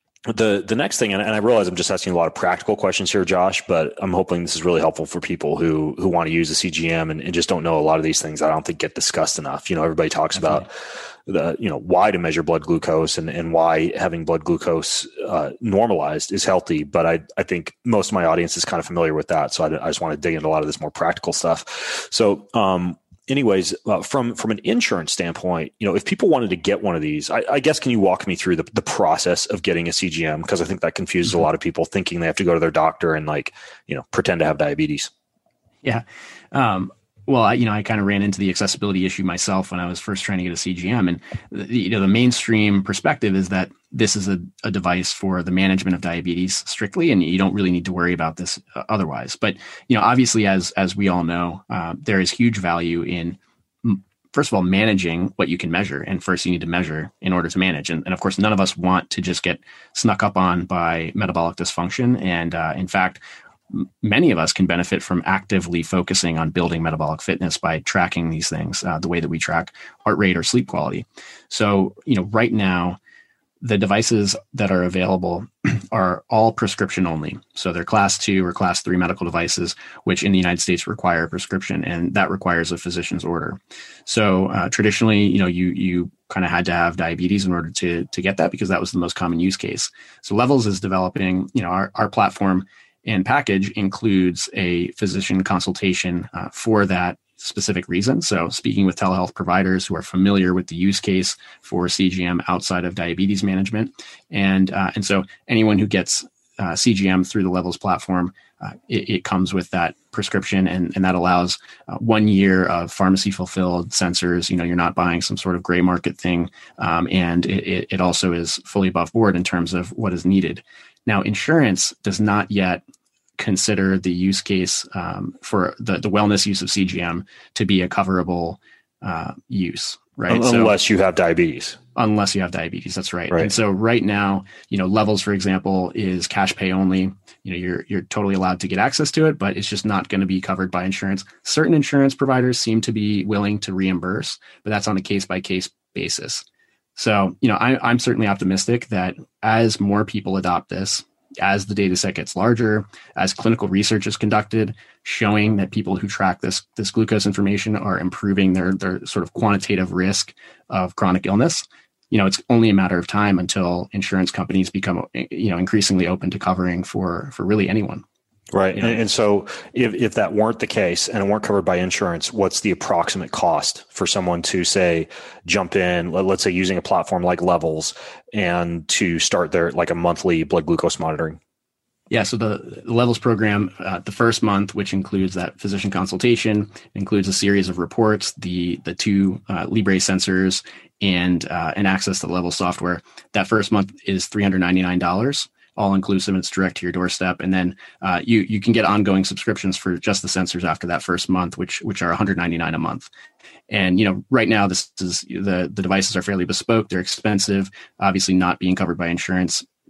S1: The the next thing, and, and I realize I'm just asking a lot of practical questions here, Josh, but I'm hoping this is really helpful for people who who want to use the C G M and, and just don't know a lot of these things. I don't think get discussed enough. You know, everybody talks Definitely. about the you know why to measure blood glucose and, and why having blood glucose uh, normalized is healthy, but I I think most of my audience is kind of familiar with that, so I, I just want to dig into a lot of this more practical stuff. So. um Anyways, uh, from from an insurance standpoint, you know, if people wanted to get one of these, I, I guess, can you walk me through the, the process of getting a C G M? Because I think that confuses mm-hmm. a lot of people, thinking they have to go to their doctor and like, you know, pretend to have diabetes.
S2: Yeah. Um, well, I, you know, I kind of ran into the accessibility issue myself when I was first trying to get a C G M. And, the, you know, the mainstream perspective is that this is a, a device for the management of diabetes strictly, and you don't really need to worry about this uh, otherwise. But, you know, obviously, as as we all know, uh, there is huge value in, first of all, managing what you can measure. And first, you need to measure in order to manage. And, and of course, none of us want to just get snuck up on by metabolic dysfunction. And uh, in fact, many of us can benefit from actively focusing on building metabolic fitness by tracking these things uh, the way that we track heart rate or sleep quality. So, you know, right now, the devices that are available are all prescription only. So they're class two or class three medical devices, which in the United States require a prescription, and that requires a physician's order. So uh, traditionally, you know, you you kind of had to have diabetes in order to to get that, because that was the most common use case. So Levels is developing, you know, our, our platform and package includes a physician consultation uh, for that specific reason. So speaking with telehealth providers who are familiar with the use case for C G M outside of diabetes management. And uh, and so anyone who gets uh, C G M through the Levels platform, uh, it, it comes with that prescription, and, and that allows uh, one year of pharmacy fulfilled sensors. You know, you're not buying some sort of gray market thing. Um, and it, it also is fully above board in terms of what is needed. Now, insurance does not yet consider the use case um, for the, the wellness use of C G M to be a coverable uh, use, right?
S1: Unless
S2: so,
S1: you have diabetes.
S2: Unless you have diabetes, that's right.
S1: right.
S2: And so right now, you know, Levels, for example, is cash pay only. You know, you're you're totally allowed to get access to it, but it's just not going to be covered by insurance. Certain insurance providers seem to be willing to reimburse, but that's on a case by case basis. So, you know, I, I'm certainly optimistic that as more people adopt this, as the data set gets larger, as clinical research is conducted, showing that people who track this this glucose information are improving their their sort of quantitative risk of chronic illness, you know, it's only a matter of time until insurance companies become, you know, increasingly open to covering for for really anyone.
S1: Right.
S2: You know?
S1: And, and so if, if that weren't the case and it weren't covered by insurance, what's the approximate cost for someone to, say, jump in, let, let's say using a platform like Levels, and to start their like a monthly blood glucose monitoring?
S2: Yeah. So the, the Levels program, uh, the first month, which includes that physician consultation, includes a series of reports, the the two uh, Libre sensors, and uh, and access to the Levels software. That first month is three hundred ninety-nine dollars. All inclusive. It's direct to your doorstep, and then uh, you you can get ongoing subscriptions for just the sensors after that first month, which which are one hundred ninety-nine dollars a month. And you know, right now this is the the devices are fairly bespoke. They're expensive, obviously not being covered by insurance.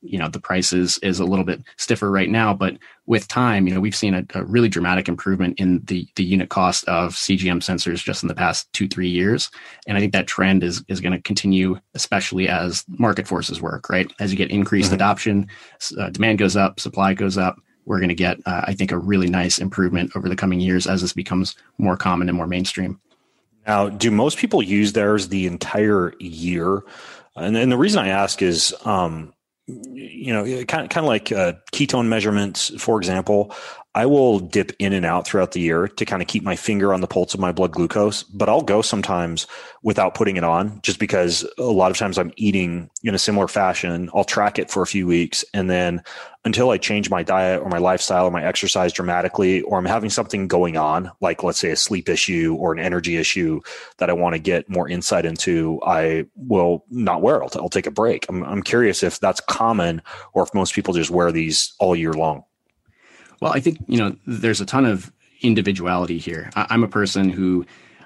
S2: you know, the price is, is a little bit stiffer right now, but with time, you know, we've seen a, a really dramatic improvement in the, the unit cost of C G M sensors just in the past two, three years. And I think that trend is, is going to continue, especially as market forces work, right? As you get increased mm-hmm. adoption, uh, demand goes up, supply goes up. We're going to get, uh, I think, a really nice improvement over the coming years as this becomes more common and more mainstream.
S1: Now, do most people use theirs the entire year? And, and the reason I ask is, um, you know, kind of, kind of like uh, ketone measurements, for example. I will dip in and out throughout the year to kind of keep my finger on the pulse of my blood glucose, but I'll go sometimes without putting it on just because a lot of times I'm eating in a similar fashion. I'll track it for a few weeks. And then until I change my diet or my lifestyle or my exercise dramatically, or I'm having something going on, like let's say a sleep issue or an energy issue that I want to get more insight into, I will not wear it. I'll, I'll take a break. I'm, I'm curious if that's common or if most people just wear these all year long.
S2: Well, I think, you know, there's a ton of individuality here. I, I'm a person who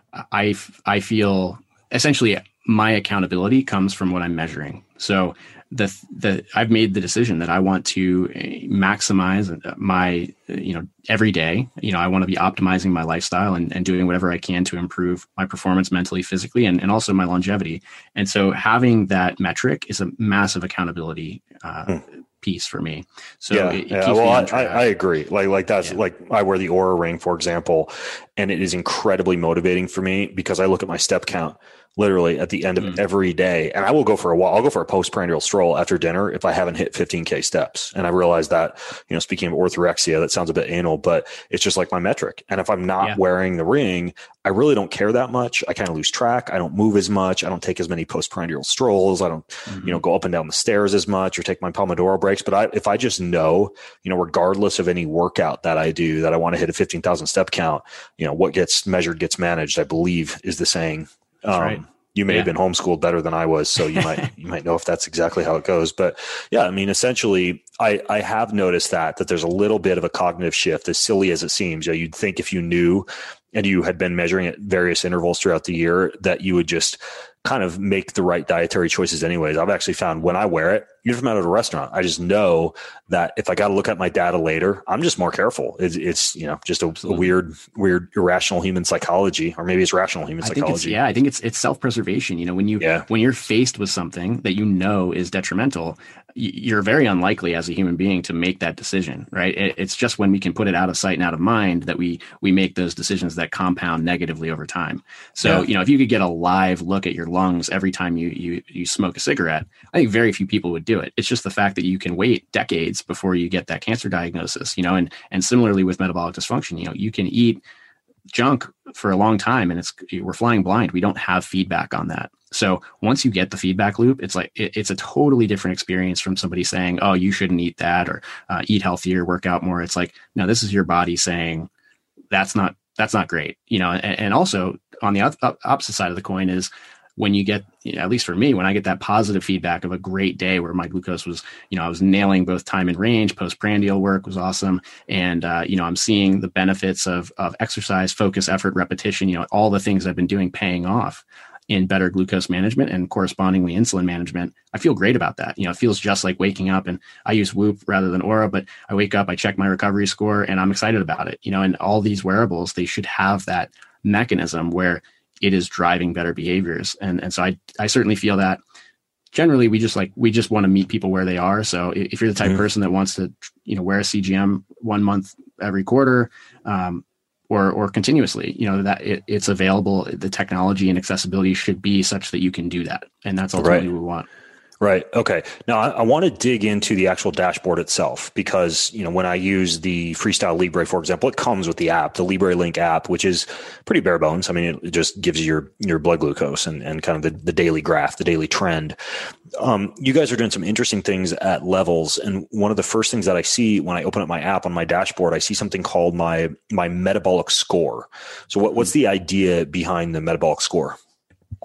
S2: I, I feel essentially my accountability comes from what I'm measuring. So the, the, I've made the decision that I want to maximize my, you know, every day, you know, I want to be optimizing my lifestyle and, and doing whatever I can to improve my performance mentally, physically, and, and also my longevity. And so having that metric is a massive accountability, uh, hmm. piece for me. So
S1: yeah,
S2: it, it
S1: yeah.
S2: keeps
S1: well,
S2: me
S1: I, I agree. Like, like that's
S2: yeah.
S1: like I wear the Oura ring, for example, and it is incredibly motivating for me because I look at my step count literally at the end of mm. every day. And I will go for a while. I'll go for a postprandial stroll after dinner if I haven't hit fifteen K steps. And I realize that, you know, speaking of orthorexia, that sounds a bit anal, but it's just like my metric. And if I'm not yeah. wearing the ring, I really don't care that much. I kind of lose track. I don't move as much. I don't take as many postprandial strolls. I don't, mm-hmm. you know, go up and down the stairs as much or take my Pomodoro breaks. But I, if I just know, you know, regardless of any workout that I do, that I want to hit a fifteen thousand step count, you know, what gets measured gets managed, I believe is the saying.
S2: That's um, right.
S1: You may
S2: yeah.
S1: have been homeschooled better than I was, so you might you might know if that's exactly how it goes. But yeah, I mean, essentially, I, I have noticed that that there's a little bit of a cognitive shift, as silly as it seems. You know, you'd think if you knew and you had been measuring at various intervals throughout the year that you would just kind of make the right dietary choices anyways. I've actually found when I wear it, even if I'm out at a restaurant, I just know that if I got to look at my data later, I'm just more careful. It's, it's you know, just a, a weird, weird, irrational human psychology, or maybe it's rational human
S2: I
S1: psychology.
S2: Think it's, yeah, I think it's it's self-preservation. You know, when you
S1: yeah.
S2: when you're faced with something that you know is detrimental, you're very unlikely as a human being to make that decision, right? It's just when we can put it out of sight and out of mind that we we make those decisions that compound negatively over time. So, yeah. you know, if you could get a live look at your lungs every time you you you smoke a cigarette, I think very few people would do it. It's just the fact that you can wait decades before you get that cancer diagnosis, you know, and and similarly with metabolic dysfunction, you know, you can eat junk for a long time and it's we're flying blind. We don't have feedback on that. So once you get the feedback loop, it's like it, it's a totally different experience from somebody saying, "Oh, you shouldn't eat that," or uh, "Eat healthier, work out more." It's like, no, this is your body saying, "That's not that's not great," you know. And, and also on the op- opposite side of the coin is when you get, you know, at least for me, when I get that positive feedback of a great day where my glucose was, you know, I was nailing both time and range, postprandial work was awesome, and uh, you know, I'm seeing the benefits of of exercise, focus, effort, repetition, you know, all the things I've been doing paying off in better glucose management and correspondingly insulin management. I feel great about that. You know, it feels just like waking up, and I use Whoop rather than Oura, but I wake up, I check my recovery score, and I'm excited about it. You know, and all these wearables, they should have that mechanism where it is driving better behaviors. And and so I I certainly feel that generally we just like, we just want to meet people where they are. So if you're the type mm-hmm. of person that wants to, you know, wear a C G M one month every quarter, um, or or continuously, you know, that it, it's available. The technology and accessibility should be such that you can do that. And that's ultimately
S1: right.
S2: what we want.
S1: Right. Okay. Now I, I want to dig into the actual dashboard itself because, you know, when I use the Freestyle Libre, for example, it comes with the app, the Libre Link app, which is pretty bare bones. I mean, it just gives you your, your blood glucose and, and kind of the, the daily graph, the daily trend. Um, you guys are doing some interesting things at Levels. And one of the first things that I see when I open up my app on my dashboard, I see something called my, my metabolic score. So what, what's the idea behind the metabolic score?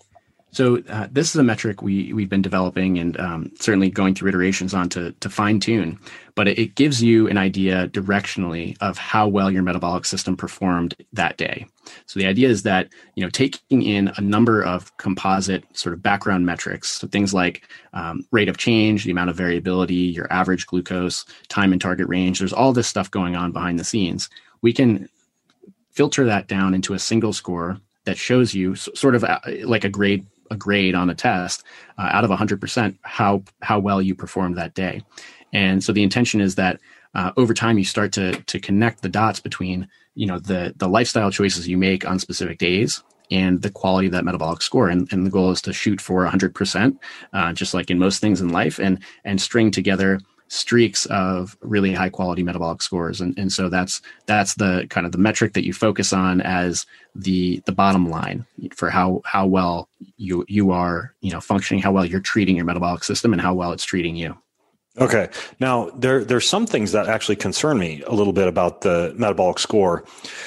S2: So uh, this is a metric we we've been developing and um, certainly going through iterations on to to fine tune, but it, it gives you an idea directionally of how well your metabolic system performed that day. So the idea is that, you know, taking in a number of composite sort of background metrics, so things like um, rate of change, the amount of variability, your average glucose, time and target range. There's all this stuff going on behind the scenes. We can filter that down into a single score that shows you sort of like a grade a grade on a test uh, out of one hundred percent how how well you performed that day. And so the intention is that uh, over time you start to to connect the dots between, you know, the the lifestyle choices you make on specific days and the quality of that metabolic score. And, and the goal is to shoot for one hundred percent, uh, just like in most things in life, and and string together streaks of really high quality metabolic scores. And, and so that's that's the kind of the metric that you focus on as the the bottom line for how how well you you are, you know, functioning, how well you're treating your metabolic system, and how well it's treating you.
S1: Okay. Now, there there's some things that actually concern me a little bit about the metabolic score,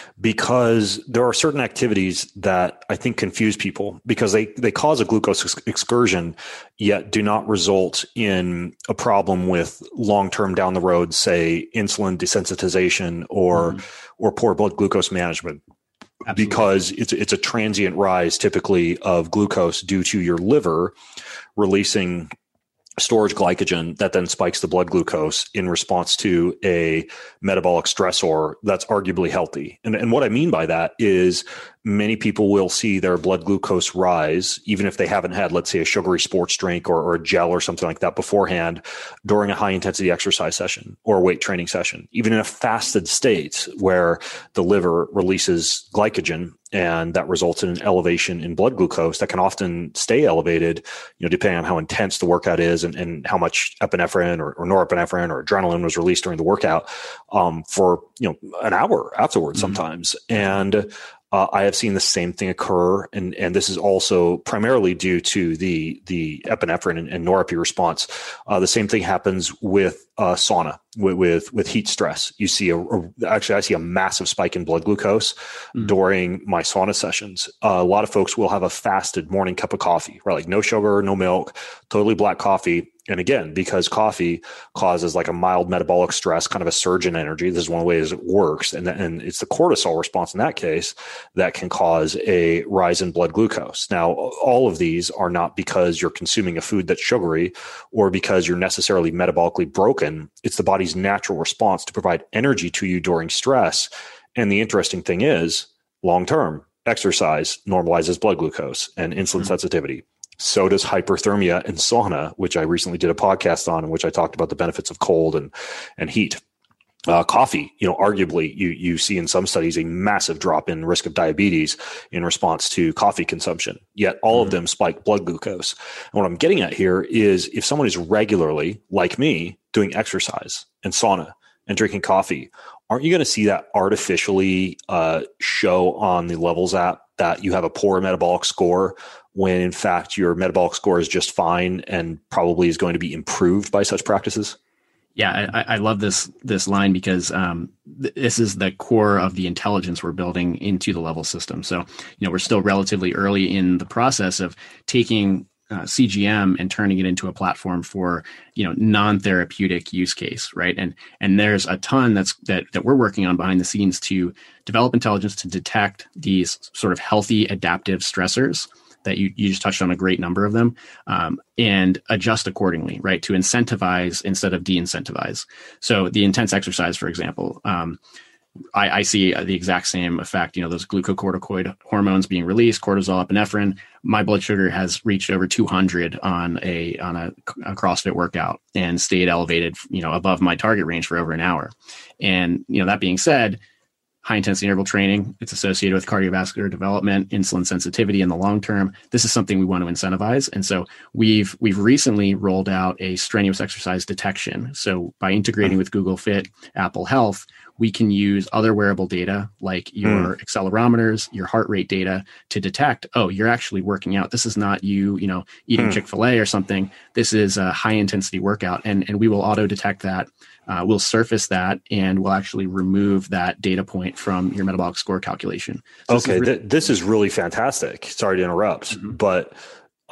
S1: because there are certain activities that I think confuse people because they, they cause a glucose ex- excursion, yet do not result in a problem with long-term down the road, say insulin desensitization or mm-hmm. or poor blood glucose management. Absolutely. Because it's it's a transient rise typically of glucose due to your liver releasing storage glycogen that then spikes the blood glucose in response to a metabolic stressor that's arguably healthy. And, and what I mean by that is many people will see their blood glucose rise, even if they haven't had, let's say, a sugary sports drink or, or a gel or something like that beforehand during a high intensity exercise session or a weight training session, even in a fasted state where the liver releases glycogen. And that results in an elevation in blood glucose that can often stay elevated, you know, depending on how intense the workout is and, and how much epinephrine or, or norepinephrine or adrenaline was released during the workout um, for, you know, an hour afterwards mm-hmm. sometimes. And Uh, I have seen the same thing occur, and, and this is also primarily due to the the epinephrine and, and norepinephrine response. Uh, the same thing happens with uh, sauna, with, with with heat stress. You see a, a actually I see a massive spike in blood glucose mm. during my sauna sessions. Uh, a lot of folks will have a fasted morning cup of coffee, right? Like no sugar, no milk, totally black coffee. And again, because coffee causes like a mild metabolic stress, kind of a surge in energy. This is one of the ways it works. And, and it's the cortisol response in that case that can cause a rise in blood glucose. Now, all of these are not because you're consuming a food that's sugary or because you're necessarily metabolically broken. It's the body's natural response to provide energy to you during stress. And the interesting thing is, long-term, exercise normalizes blood glucose and insulin mm-hmm. sensitivity. So does hyperthermia and sauna, which I recently did a podcast on, in which I talked about the benefits of cold and, and heat. Uh, coffee, you know, arguably you, you see in some studies a massive drop in risk of diabetes in response to coffee consumption, yet all mm-hmm. of them spike blood glucose. And what I'm getting at here is if someone is regularly, like me, doing exercise and sauna and drinking coffee, aren't you going to see that artificially uh, show on the Levels app that you have a poor metabolic score when in fact your metabolic score is just fine and probably is going to be improved by such practices?
S2: Yeah, I, I love this this line because um, th- this is the core of the intelligence we're building into the Level system. So, you know, we're still relatively early in the process of taking uh, C G M and turning it into a platform for, you know, non-therapeutic use case, right? And and there's a ton that's that that we're working on behind the scenes to develop intelligence to detect these sort of healthy adaptive stressors that you, you just touched on a great number of them, um, and adjust accordingly, right? To incentivize instead of de-incentivize. So the intense exercise, for example, um, I, I see the exact same effect, you know, those glucocorticoid hormones being released, cortisol, epinephrine. My blood sugar has reached over two hundred on a, on a, a CrossFit workout and stayed elevated, you know, above my target range for over an hour. And, you know, that being said, high intensity interval training, it's associated with cardiovascular development, insulin sensitivity in the long term. This is something we want to incentivize. And so we've we've recently rolled out a strenuous exercise detection. So by integrating with Google Fit, Apple Health, we can use other wearable data like your mm. accelerometers, your heart rate data to detect, oh, you're actually working out. This is not you, you know, eating mm. Chick-fil-A or something. This is a high intensity workout. And, and we will auto detect that. Uh, we'll surface that and we'll actually remove that data point from your metabolic score calculation.
S1: So okay. This is, really- Th- this is really fantastic. Sorry to interrupt, mm-hmm. but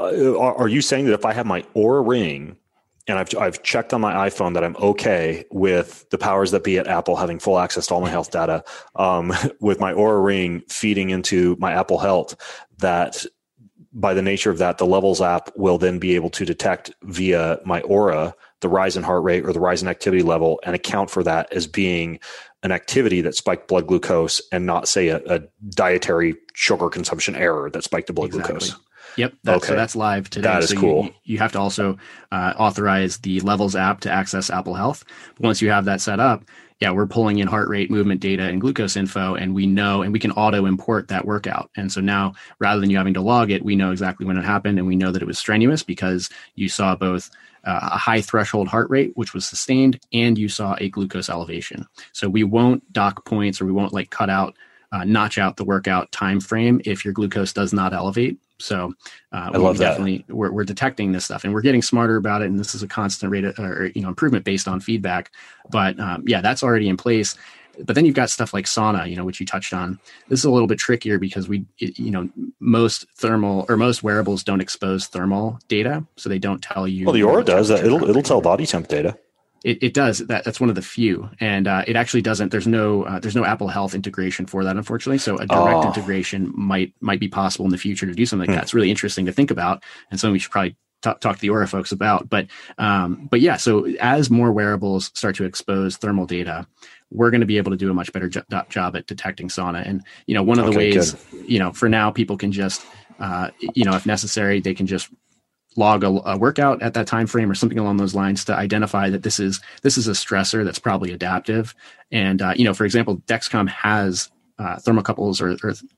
S1: uh, are, are you saying that if I have my Oura Ring and I've I've checked on my iPhone that I'm okay with the powers that be at Apple having full access to all my health data, um, with my Oura Ring feeding into my Apple Health, that by the nature of that, the Levels app will then be able to detect via my Oura the rise in heart rate or the rise in activity level and account for that as being an activity that spiked blood glucose and not, say, a, a dietary sugar consumption error that spiked the blood
S2: Exactly.
S1: glucose.
S2: Yep. That's,
S1: okay.
S2: So that's live today.
S1: That is
S2: so
S1: cool.
S2: You, you have to also uh, authorize the Levels app to access Apple Health. Once you have that set up, yeah, we're pulling in heart rate, movement data, and glucose info, and we know, and we can auto import that workout. And so now, rather than you having to log it, we know exactly when it happened, and we know that it was strenuous because you saw both uh, a high threshold heart rate, which was sustained, and you saw a glucose elevation. So we won't dock points, or we won't like cut out, uh, notch out the workout time frame if your glucose does not elevate. So uh,
S1: I love
S2: we definitely that. We're, we're detecting this stuff, and we're getting smarter about it. And this is a constant rate of, or, you know, improvement based on feedback. But um, yeah, that's already in place. But then you've got stuff like sauna, you know, which you touched on. This is a little bit trickier because we, it, you know, most thermal or most wearables don't expose thermal data, so they don't tell you.
S1: Well, the Oura does that. It'll it'll tell body temp data.
S2: It, it does. That that's one of the few, and uh, it actually doesn't. There's no uh, there's no Apple Health integration for that, unfortunately. So a direct
S1: oh.
S2: integration might might be possible in the future to do something like
S1: hmm.
S2: that. It's really interesting to think about, and something we should probably talk, talk to the Oura folks about. But um, but yeah, so as more wearables start to expose thermal data, we're going to be able to do a much better jo- job at detecting sauna. And you know, one of the
S1: okay,
S2: ways,
S1: good.
S2: you know, for now, people can just uh, you know, if necessary, they can just log a, a workout at that time frame or something along those lines to identify that this is this is a stressor that's probably adaptive. And uh, you know, for example, Dexcom has uh, thermocouples or,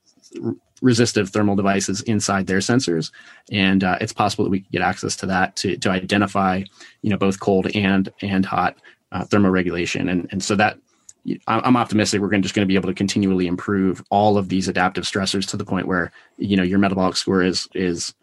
S2: or resistive thermal devices inside their sensors, and uh, it's possible that we can get access to that to to identify, you know, both cold and and hot uh, thermoregulation. And and so that I'm optimistic we're just going to be able to continually improve all of these adaptive stressors to the point where, you know, your metabolic score is is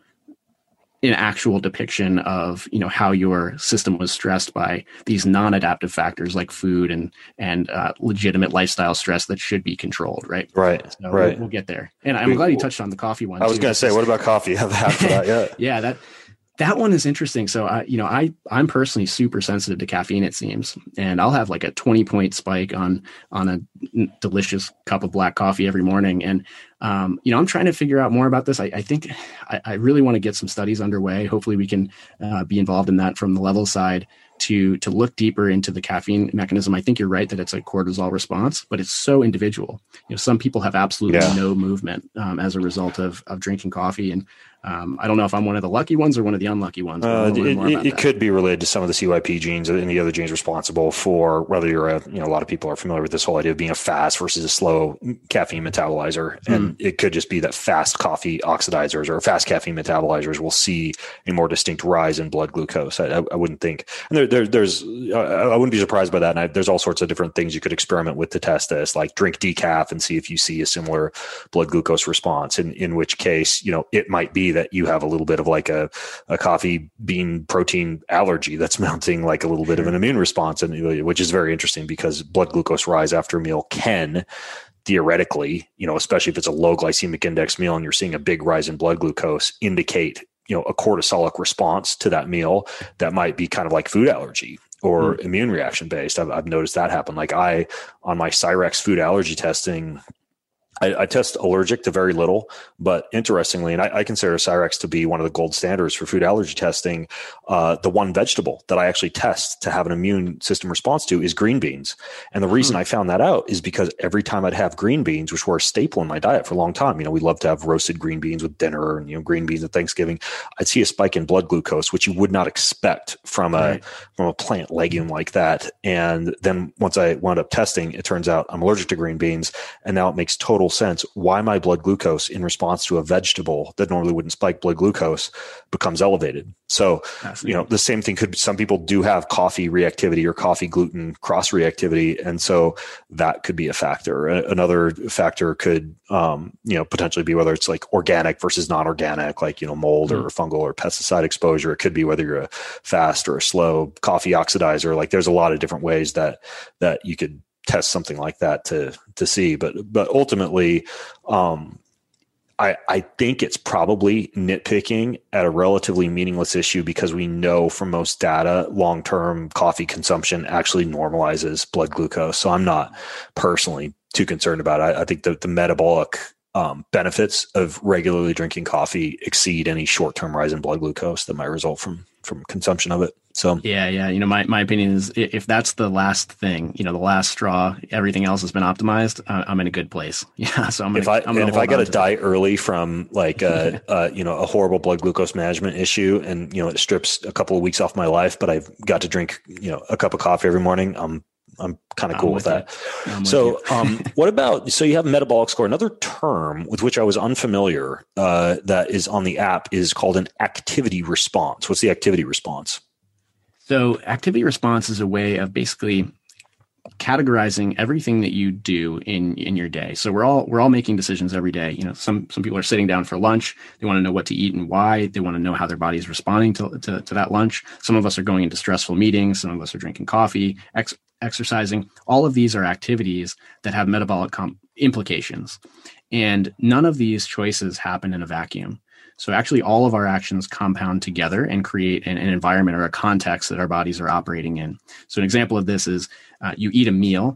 S2: an actual depiction of, you know, how your system was stressed by these non-adaptive factors like food and and uh, legitimate lifestyle stress that should be controlled, right?
S1: Right,
S2: so
S1: right.
S2: We'll, we'll get there. And I'm we, glad you touched on the coffee one.
S1: I was going to say, what about coffee? I haven't had for that yet.
S2: yeah, that that one is interesting. So, I, you know, I I'm personally super sensitive to caffeine, it seems, and I'll have like a twenty point spike on on a delicious cup of black coffee every morning. And um, you know, I'm trying to figure out more about this. I, I think I, I really want to get some studies underway. Hopefully, we can uh, be involved in that from the level side to to look deeper into the caffeine mechanism. I think you're right that it's a cortisol response, but it's so individual. You know, some people have absolutely yeah. no movement um, as a result of of drinking coffee, and um, I don't know if I'm one of the lucky ones or one of the unlucky ones.
S1: Uh, it it could be related to some of the C Y P genes and the other genes responsible for whether you're a, you know, a lot of people are familiar with this whole idea of being a fast versus a slow caffeine metabolizer. Mm. And it could just be that fast coffee oxidizers or fast caffeine metabolizers will see a more distinct rise in blood glucose. I, I, I wouldn't think, and there, there, there's, I wouldn't be surprised by that. And I, there's all sorts of different things you could experiment with to test this, like drink decaf and see if you see a similar blood glucose response. In, in which case, you know, it might be that you have a little bit of like a, a coffee bean protein allergy that's mounting like a little bit of an immune response, and which is very interesting because blood glucose rise after a meal can theoretically, you know, especially if it's a low glycemic index meal and you're seeing a big rise in blood glucose, indicate, you know, a cortisolic response to that meal that might be kind of like food allergy or mm. immune reaction based. I've, I've noticed that happen. Like I, on my Cyrex food allergy testing, I, I test allergic to very little, but interestingly, and I, I consider Cyrex to be one of the gold standards for food allergy testing. Uh, the one vegetable that I actually test to have an immune system response to is green beans. And the reason mm-hmm. I found that out is because every time I'd have green beans, which were a staple in my diet for a long time, you know, we love to have roasted green beans with dinner and, you know, green beans at Thanksgiving. I'd see a spike in blood glucose, which you would not expect from a, right. from a plant legume like that. And then once I wound up testing, it turns out I'm allergic to green beans. And now it makes total sense why my blood glucose in response to a vegetable that normally wouldn't spike blood glucose becomes elevated. So, you know, the same thing could, some people do have coffee reactivity or coffee gluten cross reactivity. And so that could be a factor. Another factor could, um, you know, potentially be whether it's like organic versus non-organic, like, you know, mold mm-hmm. or fungal or pesticide exposure. It could be whether you're a fast or a slow coffee oxidizer. Like there's a lot of different ways that, that you could test something like that to, to see. But, but ultimately, um, I, I think it's probably nitpicking at a relatively meaningless issue because we know from most data, long-term coffee consumption actually normalizes blood glucose. So I'm not personally too concerned about it. I, I think the, the metabolic um, benefits of regularly drinking coffee exceed any short-term rise in blood glucose that might result from from consumption of it. So
S2: yeah, yeah. You know, my, my opinion is if that's the last thing, you know, the last straw, everything else has been optimized, uh, I'm in a good place. Yeah. So I'm gonna,
S1: if I,
S2: I'm
S1: and if I got to
S2: to
S1: die early from like a, uh, you know, a horrible blood glucose management issue and, you know, it strips a couple of weeks off my life, but I've got to drink, you know, a cup of coffee every morning. I'm, I'm kind of cool with, with that. So, um, what about, so you have metabolic score, another term with which I was unfamiliar, uh, that is on the app is called an activity response. What's the activity response?
S2: So activity response is a way of basically categorizing everything that you do in, in your day. So we're all, we're all making decisions every day. You know, some, some people are sitting down for lunch. They want to know what to eat and why. They want to know how their body is responding to, to, to that lunch. Some of us are going into stressful meetings. Some of us are drinking coffee, ex- exercising. All of these are activities that have metabolic com- implications. And none of these choices happen in a vacuum. So actually all of our actions compound together and create an, an environment or a context that our bodies are operating in. So an example of this is uh, you eat a meal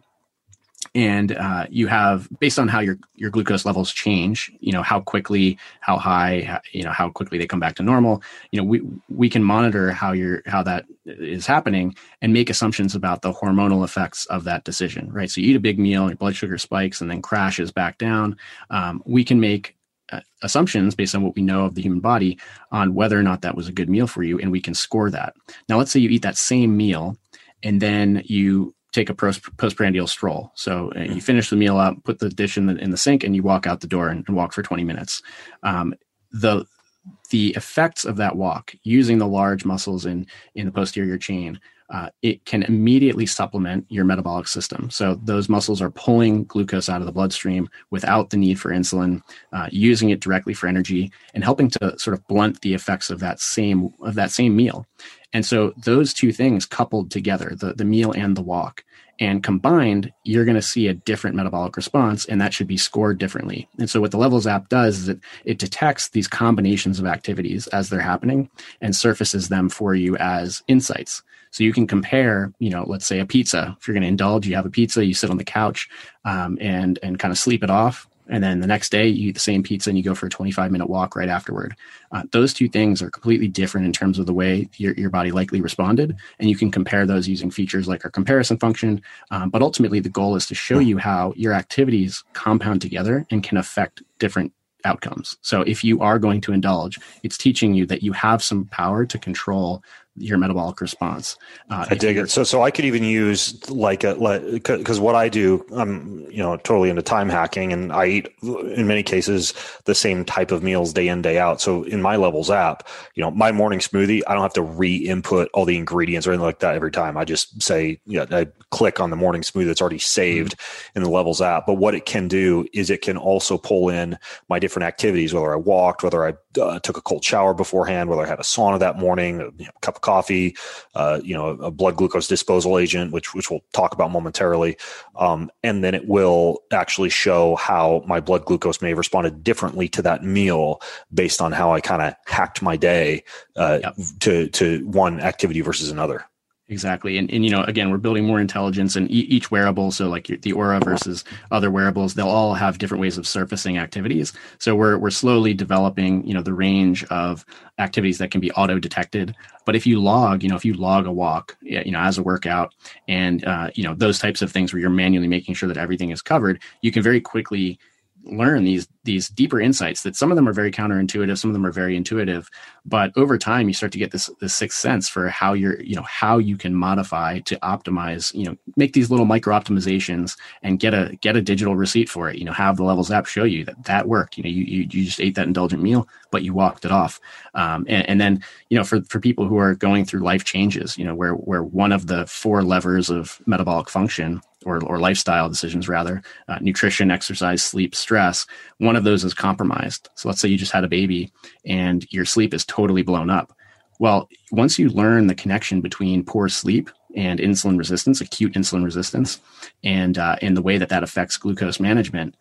S2: and uh, you have, based on how your, your glucose levels change, you know, how quickly, how high, how, you know, how quickly they come back to normal, you know, we, we can monitor how you're, how that is happening and make assumptions about the hormonal effects of that decision, right? So you eat a big meal, your blood sugar spikes and then crashes back down. Um, we can make Uh, assumptions based on what we know of the human body on whether or not that was a good meal for you, and we can score that. Now, let's say you eat that same meal and then you take a post- postprandial stroll. So uh, you finish the meal up, put the dish in the in the sink, and you walk out the door and, and walk for twenty minutes. Um, the the effects of that walk using the large muscles in in the posterior chain, uh, it can immediately supplement your metabolic system. So those muscles are pulling glucose out of the bloodstream without the need for insulin, uh, using it directly for energy and helping to sort of blunt the effects of that same of that same meal. And so those two things coupled together, the, the meal and the walk, and combined, you're going to see a different metabolic response, and that should be scored differently. And so what the Levels app does is it, it detects these combinations of activities as they're happening and surfaces them for you as insights. So you can compare, you know, let's say a pizza. If you're going to indulge, you have a pizza, you sit on the couch um, and and kind of sleep it off. And then the next day you eat the same pizza and you go for a twenty-five minute walk right afterward. Uh, those two things are completely different in terms of the way your, your body likely responded. And you can compare those using features like our comparison function. Um, but ultimately the goal is to show you how your activities compound together and can affect different outcomes. So if you are going to indulge, it's teaching you that you have some power to control your metabolic response. Uh,
S1: I dig it. So, so I could even use like a, like, cause what I do, I'm, you know, totally into time hacking, and I eat in many cases the same type of meals day in, day out. So in my Levels app, you know, my morning smoothie, I don't have to re-input all the ingredients or anything like that every time. I just say, yeah, I click on the morning smoothie that's already saved mm-hmm. in the Levels app. But what it can do is it can also pull in my different activities, whether I walked, whether I uh, took a cold shower beforehand, whether I had a sauna that morning, a you know, cup of coffee, uh, you know, a blood glucose disposal agent, which which we'll talk about momentarily, um, and then it will actually show how my blood glucose may have responded differently to that meal based on how I kind of hacked my day uh, yep. to to one activity versus another.
S2: Exactly. And, and, you know, again, we're building more intelligence in e- each wearable. So like the Oura versus other wearables, they'll all have different ways of surfacing activities. So we're, we're slowly developing, you know, the range of activities that can be auto detected. But if you log, you know, if you log a walk, you know, as a workout and, uh, you know, those types of things where you're manually making sure that everything is covered, you can very quickly learn these these deeper insights that some of them are very counterintuitive, some of them are very intuitive, but over time you start to get this this sixth sense for how you're you know how you can modify to optimize, you know make these little micro optimizations and get a get a digital receipt for it. You know have the Levels app show you that that worked. You know you you, you just ate that indulgent meal, but you walked it off. Um, and, and then you know for for people who are going through life changes, you know where where one of the four levers of metabolic function or or lifestyle decisions rather, uh, nutrition, exercise, sleep, stress, one of those is compromised. So let's say you just had a baby and your sleep is totally blown up. Well, once you learn the connection between poor sleep and insulin resistance, acute insulin resistance, and uh, and the way that that affects glucose management,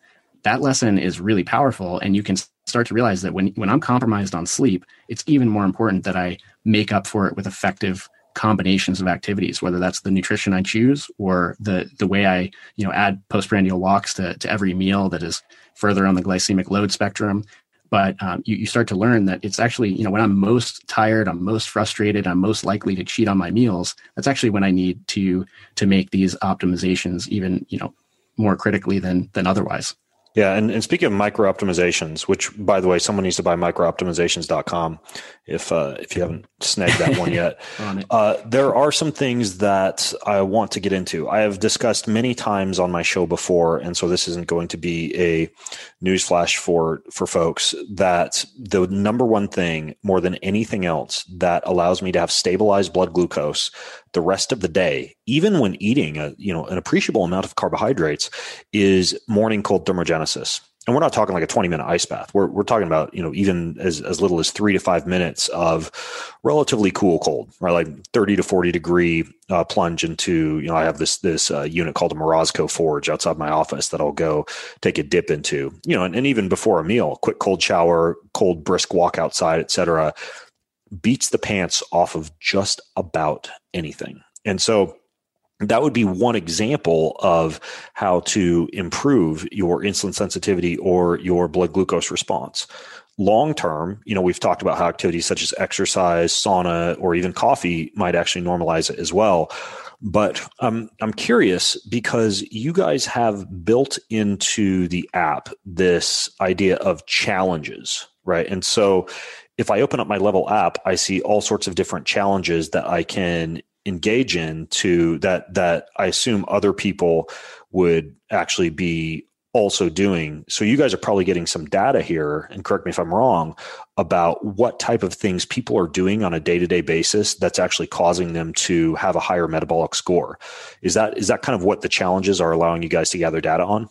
S2: that lesson is really powerful. And you can start to realize that when, when I'm compromised on sleep, it's even more important that I make up for it with effective combinations of activities, whether that's the nutrition I choose or the the way I, you know, add postprandial walks to, to every meal that is further on the glycemic load spectrum. But um, you, you start to learn that it's actually, you know, when I'm most tired, I'm most frustrated, I'm most likely to cheat on my meals. That's actually when I need to to make these optimizations even, you know, more critically than than otherwise.
S1: Yeah, and, and speaking of micro optimizations, which, by the way, someone needs to buy micro optimizations dot com if uh, if you haven't snagged that one yet. uh, there are some things that I want to get into. I have discussed many times on my show before, and so this isn't going to be a newsflash for for folks, that the number one thing more than anything else that allows me to have stabilized blood glucose the rest of the day, even when eating a, you know, an appreciable amount of carbohydrates, is morning cold thermogenesis. And we're not talking like a twenty minute ice bath. We're we're talking about, you know, even as, as little as three to five minutes of relatively cool cold, right? Like thirty to forty degree uh, plunge into, you know, I have this this uh, unit called a Morozco Forge outside my office that I'll go take a dip into, you know, and, and even before a meal, quick cold shower, cold brisk walk outside, et cetera, beats the pants off of just about anything. And so that would be one example of how to improve your insulin sensitivity or your blood glucose response. Long term, you know, we've talked about how activities such as exercise, sauna, or even coffee might actually normalize it as well. But um, I'm curious because you guys have built into the app this idea of challenges, right? And so if I open up my Level app, I see all sorts of different challenges that I can engage in to that, that I assume other people would actually be also doing. So you guys are probably getting some data here, and correct me if I'm wrong, about what type of things people are doing on a day-to-day basis that's actually causing them to have a higher metabolic score. Is that, is that kind of what the challenges are allowing you guys to gather data on?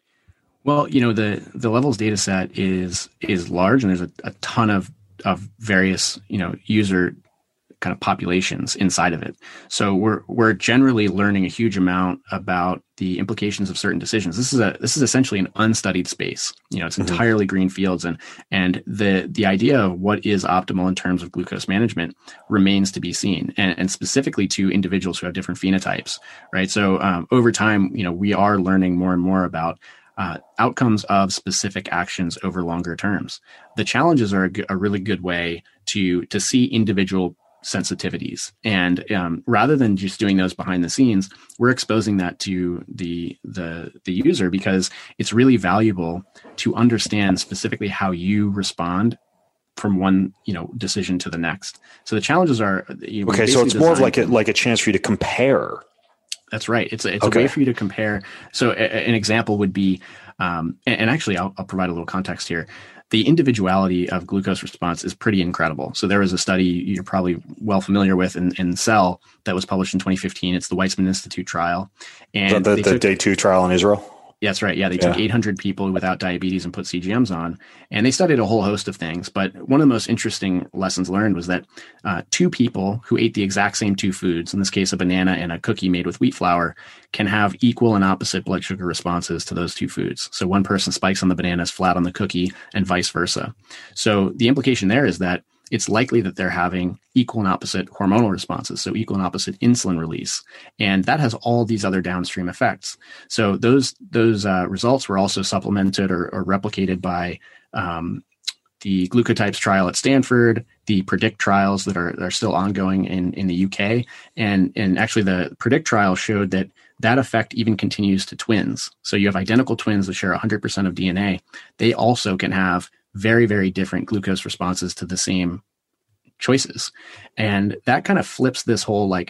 S2: Well, you know, the, the Levels data set is, is large, and there's a, a ton of, of various, you know, user kind of populations inside of it. So we're we're generally learning a huge amount about the implications of certain decisions. This is a this is essentially an unstudied space. You know, it's mm-hmm. entirely green fields, and and the the idea of what is optimal in terms of glucose management remains to be seen, and, and specifically to individuals who have different phenotypes, right? So um, over time, you know, we are learning more and more about Uh, outcomes of specific actions over longer terms. The challenges are a, g- a really good way to to see individual sensitivities, and um, rather than just doing those behind the scenes, we're exposing that to the the the user, because it's really valuable to understand specifically how you respond from one, you know, decision to the next. So the challenges are, you know,
S1: okay. So it's more of like a like a chance for you to compare.
S2: That's right. It's a, it's
S1: okay.
S2: a way for you to compare. So a, an example would be, um, and, and actually I'll, I'll provide a little context here. The individuality of glucose response is pretty incredible. So there was a study you're probably well familiar with in, in Cell that was published in twenty fifteen. It's the Weizmann Institute trial. And
S1: the, the, the
S2: took,
S1: day two trial in Israel?
S2: Yeah, that's right. Yeah, they took yeah. eight hundred people without diabetes and put C G Ms on, and they studied a whole host of things. But one of the most interesting lessons learned was that uh, two people who ate the exact same two foods, in this case a banana and a cookie made with wheat flour, can have equal and opposite blood sugar responses to those two foods. So one person spikes on the bananas, flat on the cookie, and vice versa. So the implication there is that it's likely that they're having equal and opposite hormonal responses, so equal and opposite insulin release. And that has all these other downstream effects. So those those uh, results were also supplemented or, or replicated by um, the glucotypes trial at Stanford, the PREDICT trials that are, that are still ongoing in, in the U K. And, and actually the PREDICT trial showed that that effect even continues to twins. So you have identical twins that share one hundred percent of D N A. They also can have very, very different glucose responses to the same choices. And that kind of flips this whole like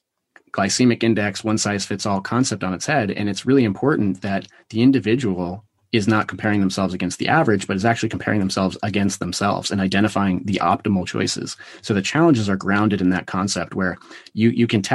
S2: glycemic index, one size fits all concept on its head. And it's really important that the individual is not comparing themselves against the average, but is actually comparing themselves against themselves and identifying the optimal choices. So the challenges are grounded in that concept where you, you can test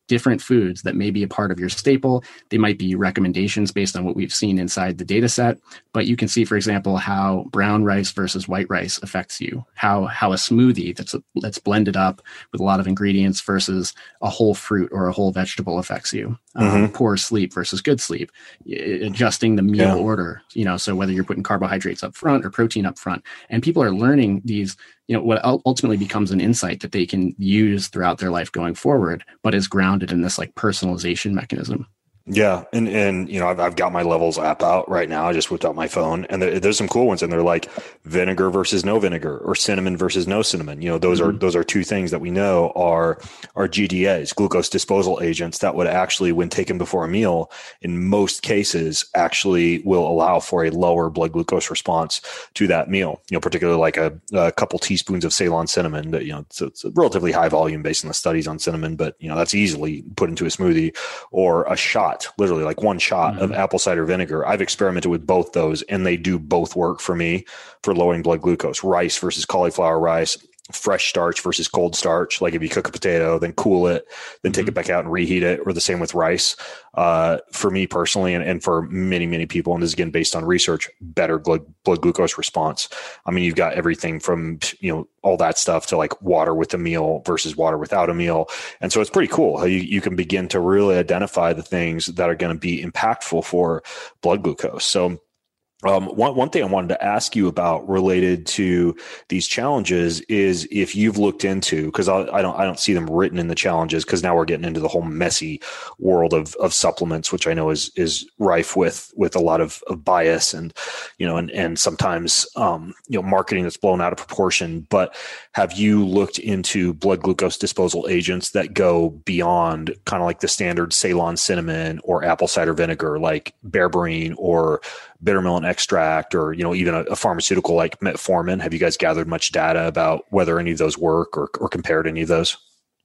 S2: different foods that may be a part of your staple. They might be recommendations based on what we've seen inside the data set, but you can see, for example, how brown rice versus white rice affects you, how how a smoothie that's that's blended up with a lot of ingredients versus a whole fruit or a whole vegetable affects you. Mm-hmm. Um, poor sleep versus good sleep, adjusting the meal yeah. order, you know, so whether you're putting carbohydrates up front or protein up front. And people are learning these, you know, what ultimately becomes an insight that they can use throughout their life going forward, but is grounded in this like personalization mechanism.
S1: Yeah. And, and, you know, I've, I've got my Levels app out right now. I just whipped out my phone, and there, there's some cool ones, and they're like vinegar versus no vinegar, or cinnamon versus no cinnamon. You know, those mm-hmm. are, those are two things that we know are, are G D As, glucose disposal agents, that would actually, when taken before a meal, in most cases actually will allow for a lower blood glucose response to that meal. You know, particularly like a, a couple teaspoons of Ceylon cinnamon that, you know, it's, it's a relatively high volume based on the studies on cinnamon, but you know, that's easily put into a smoothie, or a shot. Literally like one shot mm-hmm. of apple cider vinegar. I've experimented with both those, and they do both work for me for lowering blood glucose. Rice versus cauliflower rice, fresh starch versus cold starch. Like if you cook a potato, then cool it, then mm-hmm. take it back out and reheat it, or the same with rice. Uh, for me personally, and, and for many, many people, and this is again based on research, better blood, blood glucose response. I mean, you've got everything from, you know, all that stuff to like water with a meal versus water without a meal. And so it's pretty cool how you, you can begin to really identify the things that are going to be impactful for blood glucose. So Um, one, one thing I wanted to ask you about related to these challenges is if you've looked into, cause I, I don't, I don't see them written in the challenges, cause now we're getting into the whole messy world of, of supplements, which I know is, is rife with, with a lot of, of bias and, you know, and, and sometimes, um, you know, marketing that's blown out of proportion. But have you looked into blood glucose disposal agents that go beyond kind of like the standard Ceylon cinnamon or apple cider vinegar, like berberine or bitter melon extract, or, you know, even a, a pharmaceutical like metformin? Have you guys gathered much data about whether any of those work, or, or compared any of those?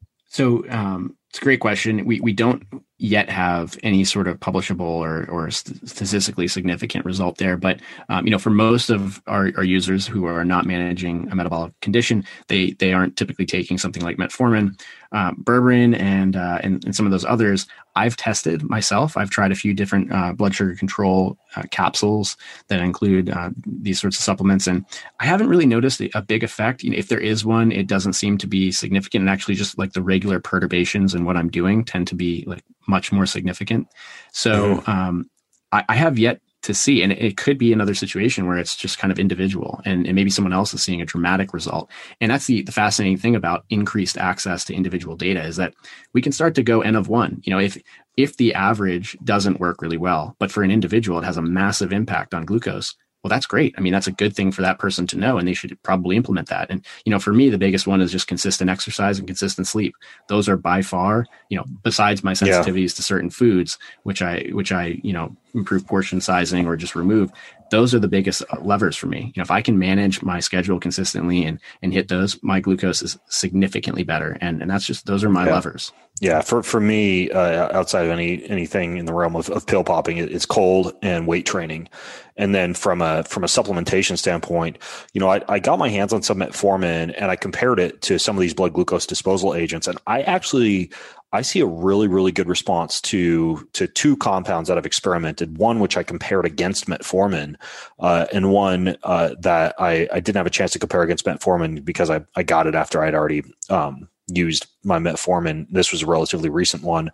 S2: So um, it's a great question. We we don't yet have any sort of publishable or, or statistically significant result there. But, um, you know, for most of our, our users who are not managing a metabolic condition, they they aren't typically taking something like metformin, uh, berberine, and, uh, and and some of those others. I've tested myself. I've tried a few different uh, blood sugar control uh, capsules that include uh, these sorts of supplements, and I haven't really noticed a big effect. You know, if there is one, it doesn't seem to be significant, and actually just like the regular perturbations in what I'm doing tend to be like much more significant. So mm-hmm. um, I, I have yet to see, and it could be another situation where it's just kind of individual, and, and maybe someone else is seeing a dramatic result. And that's the, the fascinating thing about increased access to individual data, is that we can start to go N of one. You know, if if the average doesn't work really well, but for an individual, it has a massive impact on glucose, well, that's great. I mean, that's a good thing for that person to know, and they should probably implement that. And, you know, for me, the biggest one is just consistent exercise and consistent sleep. Those are by far, you know, besides my sensitivities yeah. to certain foods, which I, which I, you know, improve portion sizing or just remove. Those are the biggest levers for me. You know, if I can manage my schedule consistently and, and hit those, my glucose is significantly better. And, and that's just, those are my
S1: yeah.
S2: levers.
S1: Yeah. For, for me, uh, outside of any, anything in the realm of, of pill popping, it, it's cold and weight training. And then from a, from a supplementation standpoint, you know, I, I got my hands on some metformin, and I compared it to some of these blood glucose disposal agents. And I actually, I see a really, really good response to to two compounds that I've experimented. One which I compared against metformin, uh, and one uh, that I, I didn't have a chance to compare against metformin because I, I got it after I'd already um, used my metformin. This was a relatively recent one,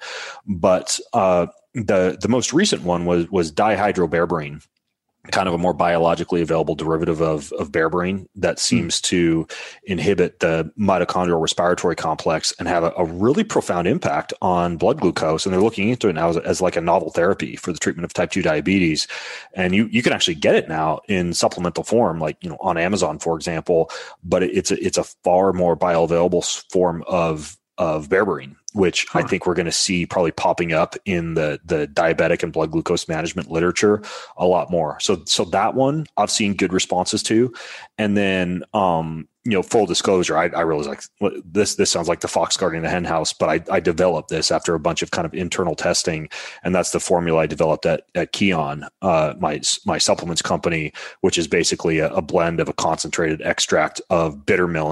S1: but uh, the the most recent one was was dihydroberberine, kind of a more biologically available derivative of, of berberine that seems mm. to inhibit the mitochondrial respiratory complex and have a, a really profound impact on blood glucose. And they're looking into it now as, as like a novel therapy for the treatment of type two diabetes. And you, you can actually get it now in supplemental form, like, you know, on Amazon, for example, but it, it's a, it's a far more bioavailable form of, of berberine, which huh. I think we're going to see probably popping up in the the diabetic and blood glucose management literature a lot more. So so that one I've seen good responses to. And then, um, you know, full disclosure, I, I realize like this this sounds like the fox guarding the hen house, but I, I developed this after a bunch of kind of internal testing, and that's the formula I developed at at Kion, uh, my my supplements company, which is basically a, a blend of a concentrated extract of bitter melon,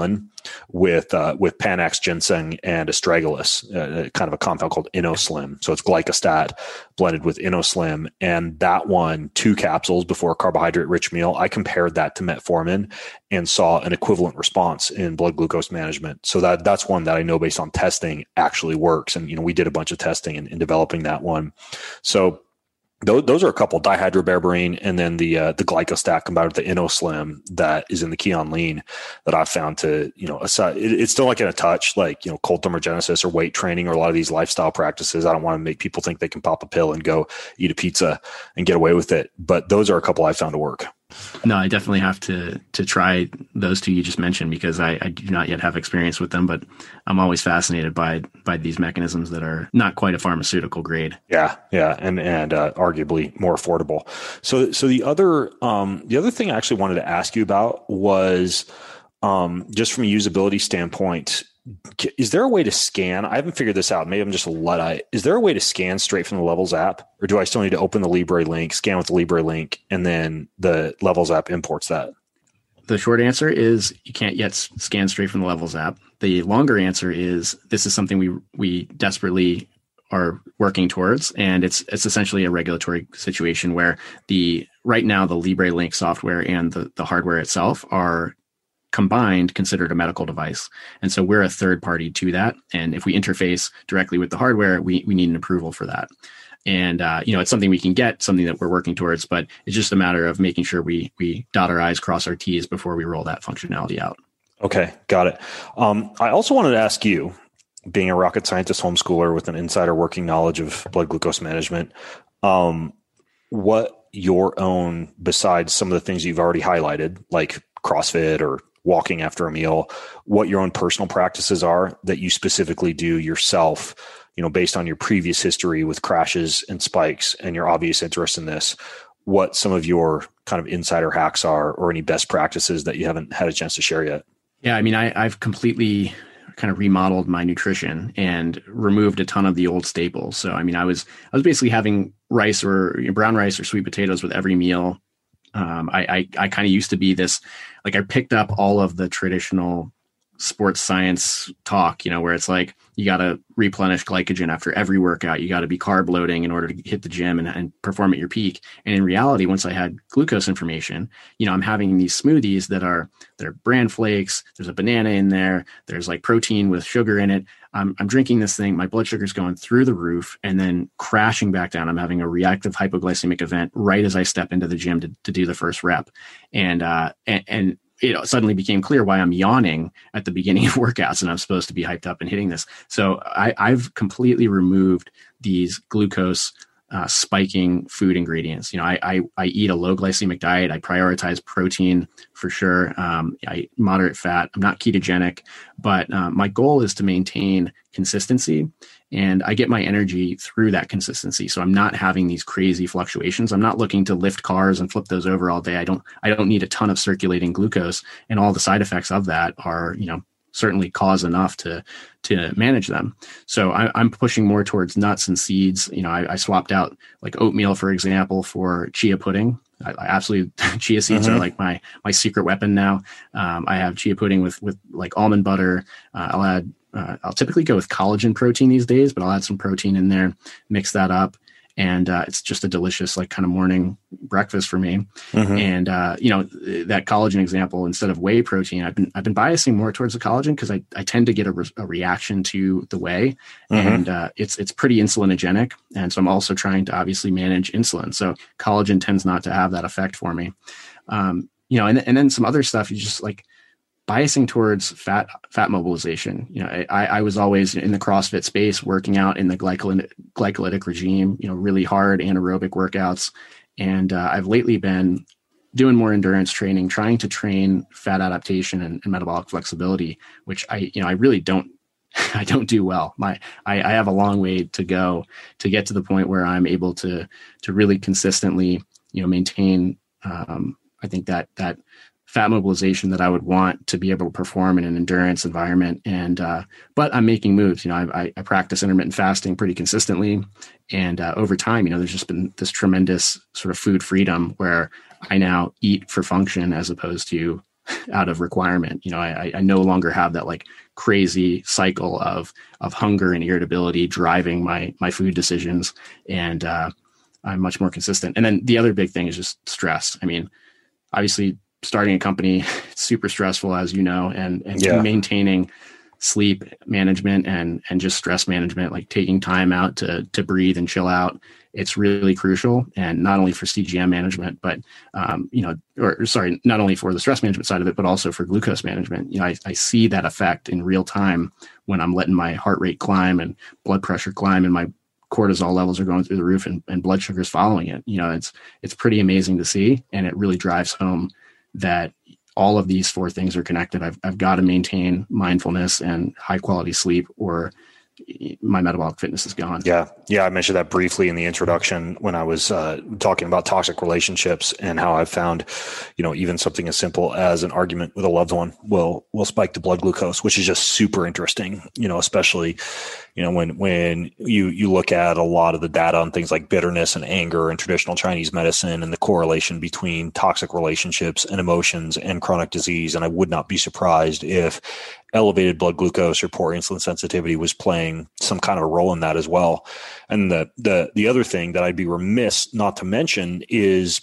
S1: with uh, with Panax ginseng and astragalus, uh, kind of a compound called InnoSlim. So it's glycostat blended with InnoSlim, and that one, two capsules before a carbohydrate-rich meal. I compared that to metformin and saw an equivalent response in blood glucose management. So that that's one that I know based on testing actually works. And you know, we did a bunch of testing in, in developing that one. So those, those are a couple, dihydroberberine and then the uh, the glycostat combined with the InnoSlim that is in the Kion Lean that I've found to, you know, aside, it, it's still like in a touch, like, you know, cold thermogenesis or weight training or a lot of these lifestyle practices. I don't want to make people think they can pop a pill and go eat a pizza and get away with it. But those are a couple I've found to work.
S2: No, I definitely have to to try those two you just mentioned because I, I do not yet have experience with them, but I'm always fascinated by by these mechanisms that are not quite a pharmaceutical grade.
S1: Yeah, yeah, and and uh, arguably more affordable. So so the other um, the other thing I actually wanted to ask you about was um, just from a usability standpoint. Is there a way to scan? I haven't figured this out. Maybe I'm just a Luddite. Is there a way to scan straight from the Levels app? Or do I still need to open the Libre link, scan with the Libre link, and then the Levels app imports that?
S2: The short answer is you can't yet scan straight from the Levels app. The longer answer is this is something we we desperately are working towards. And it's it's essentially a regulatory situation where the right now the Libre link software and the, the hardware itself are combined considered a medical device. And so we're a third party to that. And if we interface directly with the hardware, we, we need an approval for that. And, uh, you know, it's something we can get, something that we're working towards, but it's just a matter of making sure we, we dot our I's, cross our T's before we roll that functionality out.
S1: Okay. Got it. Um, I also wanted to ask you, being a rocket scientist homeschooler with an insider working knowledge of blood glucose management, um, what your own, besides some of the things you've already highlighted, like CrossFit or walking after a meal, what your own personal practices are that you specifically do yourself, you know, based on your previous history with crashes and spikes and your obvious interest in this, what some of your kind of insider hacks are or any best practices that you haven't had a chance to share yet.
S2: Yeah. I mean, I, I've completely kind of remodeled my nutrition and removed a ton of the old staples. So, I mean, I was, I was basically having rice or you know, brown rice or sweet potatoes with every meal. Um, I, I, I kind of used to be this, like I picked up all of the traditional sports science talk, you know, where it's like, you got to replenish glycogen after every workout. You got to be carb loading in order to hit the gym and, and perform at your peak. And in reality, once I had glucose information, you know, I'm having these smoothies that are, they're bran flakes. There's a banana in there. There's like protein with sugar in it. I'm, I'm drinking this thing. My blood sugar's going through the roof and then crashing back down. I'm having a reactive hypoglycemic event right as I step into the gym to, to do the first rep. And, uh, and, and it suddenly became clear why I'm yawning at the beginning of workouts and I'm supposed to be hyped up and hitting this. So I, I've completely removed these glucose uh, spiking food ingredients. You know, I, I, I eat a low glycemic diet. I prioritize protein for sure. Um, I eat moderate fat. I'm not ketogenic, but uh, my goal is to maintain consistency. And I get my energy through that consistency. So I'm not having these crazy fluctuations. I'm not looking to lift cars and flip those over all day. I don't, I don't need a ton of circulating glucose, and all the side effects of that are, you know, certainly cause enough to, to manage them. So I, I'm pushing more towards nuts and seeds. You know, I, I swapped out like oatmeal, for example, for chia pudding. I, I absolutely, chia seeds mm-hmm. are like my, my secret weapon now. Um, I have chia pudding with, with like almond butter. Uh, I'll add, Uh, I'll typically go with collagen protein these days, but I'll add some protein in there, mix that up. And uh, it's just a delicious, like kind of morning breakfast for me. Mm-hmm. And, uh, you know, that collagen example, instead of whey protein, I've been, I've been biasing more towards the collagen because I, I tend to get a, re- a reaction to the whey mm-hmm. and uh, it's, it's pretty insulinogenic. And so I'm also trying to obviously manage insulin. So collagen tends not to have that effect for me. Um, you know, and, and then some other stuff, you just like, biasing towards fat fat mobilization. You know, I, I was always in the CrossFit space, working out in the glycolytic, glycolytic regime, you know, really hard anaerobic workouts. And uh, I've lately been doing more endurance training, trying to train fat adaptation and, and metabolic flexibility, which I, you know, I really don't, I don't do well. My, I, I have a long way to go to get to the point where I'm able to, to really consistently, you know, maintain, um, I think that, that, fat mobilization that I would want to be able to perform in an endurance environment. And, uh, but I'm making moves, you know, I, I practice intermittent fasting pretty consistently. And, uh, over time, you know, there's just been this tremendous sort of food freedom where I now eat for function as opposed to out of requirement. You know, I, I no longer have that like crazy cycle of of hunger and irritability driving my my food decisions, and uh, I'm much more consistent. And then the other big thing is just stress. I mean, obviously, starting a company, it's super stressful, as you know, and and
S1: yeah.
S2: maintaining sleep management and and just stress management, like taking time out to to breathe and chill out. It's really crucial, and not only for C G M management, but um, you know, or sorry, not only for the stress management side of it, but also for glucose management. You know, I, I see that effect in real time when I'm letting my heart rate climb and blood pressure climb, and my cortisol levels are going through the roof, and, and blood sugar is following it. You know, it's it's pretty amazing to see, and it really drives home that all of these four things are connected. I've I've got to maintain mindfulness and high quality sleep, or my metabolic fitness is gone.
S1: Yeah. Yeah. I mentioned that briefly in the introduction when I was uh, talking about toxic relationships, and how I've found, you know, even something as simple as an argument with a loved one will, will spike the blood glucose, which is just super interesting, you know, especially, you know, when, when you, you look at a lot of the data on things like bitterness and anger in traditional Chinese medicine, and the correlation between toxic relationships and emotions and chronic disease. And I would not be surprised if elevated blood glucose or poor insulin sensitivity was playing some kind of a role in that as well. And the the the other thing that I'd be remiss not to mention is,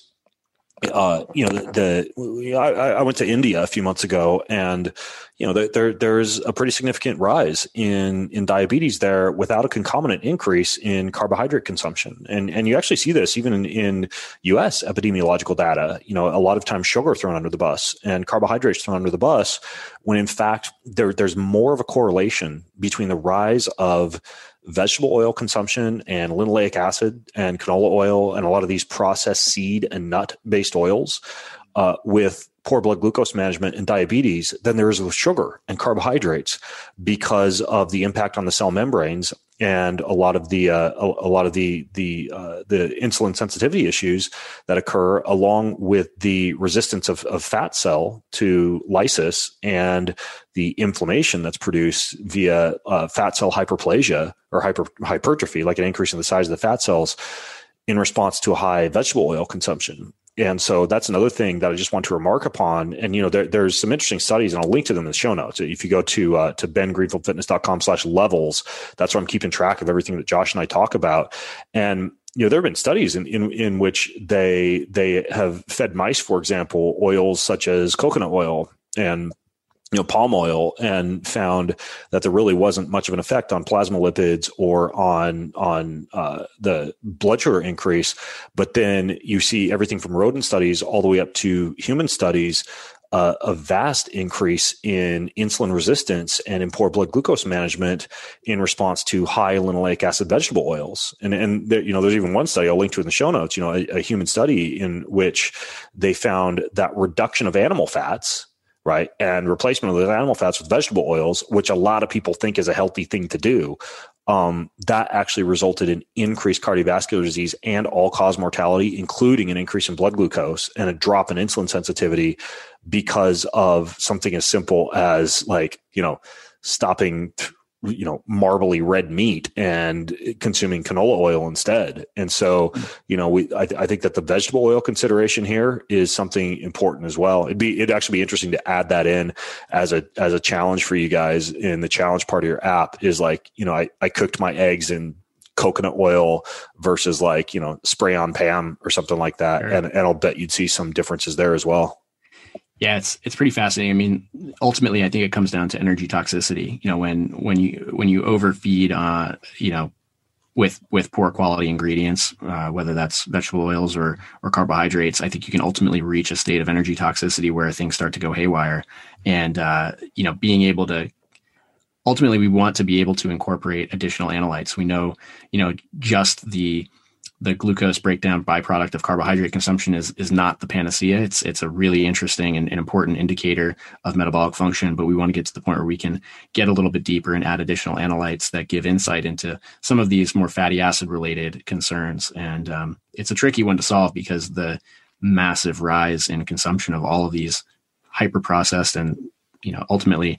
S1: uh, you know, the, the I, I went to India a few months ago, and you know, there there's a pretty significant rise in in diabetes there without a concomitant increase in carbohydrate consumption. And and you actually see this even in, in U S epidemiological data. You know, a lot of times sugar thrown under the bus and carbohydrates thrown under the bus, when in fact there there's more of a correlation between the rise of vegetable oil consumption and linoleic acid and canola oil and a lot of these processed seed and nut based oils uh, with poor blood glucose management and diabetes than there is with sugar and carbohydrates, because of the impact on the cell membranes and a lot of the uh, a, a lot of the the uh, the insulin sensitivity issues that occur, along with the resistance of, of fat cell to lysis and the inflammation that's produced via uh, fat cell hyperplasia or hyper, hypertrophy, like an increase in the size of the fat cells in response to a high vegetable oil consumption. And so that's another thing that I just want to remark upon. And, you know, there, there's some interesting studies, and I'll link to them in the show notes. If you go to, uh, to ben greenfield fitness dot com slash levels, that's where I'm keeping track of everything that Josh and I talk about. And, you know, there have been studies in, in, in which they, they have fed mice, for example, oils such as coconut oil and, you know, palm oil, and found that there really wasn't much of an effect on plasma lipids or on on uh, the blood sugar increase. But then you see everything from rodent studies all the way up to human studies, uh, a vast increase in insulin resistance and in poor blood glucose management in response to high linoleic acid vegetable oils. And and there, you know, there's even one study I'll link to in the show notes. You know, a, a human study in which they found that reduction of animal fats, right, and replacement of those animal fats with vegetable oils, which a lot of people think is a healthy thing to do, um, that actually resulted in increased cardiovascular disease and all-cause mortality, including an increase in blood glucose and a drop in insulin sensitivity, because of something as simple as, like, you know, stopping you know, marbly red meat and consuming canola oil instead. And so, you know, we, I, I think that the vegetable oil consideration here is something important as well. It'd be, it'd actually be interesting to add that in as a, as a challenge for you guys in the challenge part of your app, is like, you know, I, I cooked my eggs in coconut oil versus, like, you know, spray on pan or something like that. Sure. And, and I'll bet you'd see some differences there as well.
S2: Yeah, it's it's pretty fascinating. I mean, ultimately, I think it comes down to energy toxicity. You know, when when you when you overfeed, uh, you know, with with poor quality ingredients, uh, whether that's vegetable oils or or carbohydrates, I think you can ultimately reach a state of energy toxicity where things start to go haywire. And uh, you know, being able to ultimately, we want to be able to incorporate additional analytes. We know, you know, just the the glucose breakdown byproduct of carbohydrate consumption is is not the panacea. It's it's a really interesting and, and important indicator of metabolic function, but we want to get to the point where we can get a little bit deeper and add additional analytes that give insight into some of these more fatty acid related concerns. And um, it's a tricky one to solve, because the massive rise in consumption of all of these hyper processed and, you know, ultimately,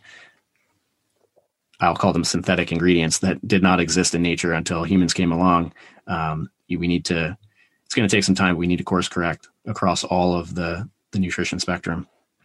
S2: I'll call them synthetic ingredients that did not exist in nature until humans came along. Um, we need to, it's going to take some time. We need to course correct across all of the, the nutrition spectrum.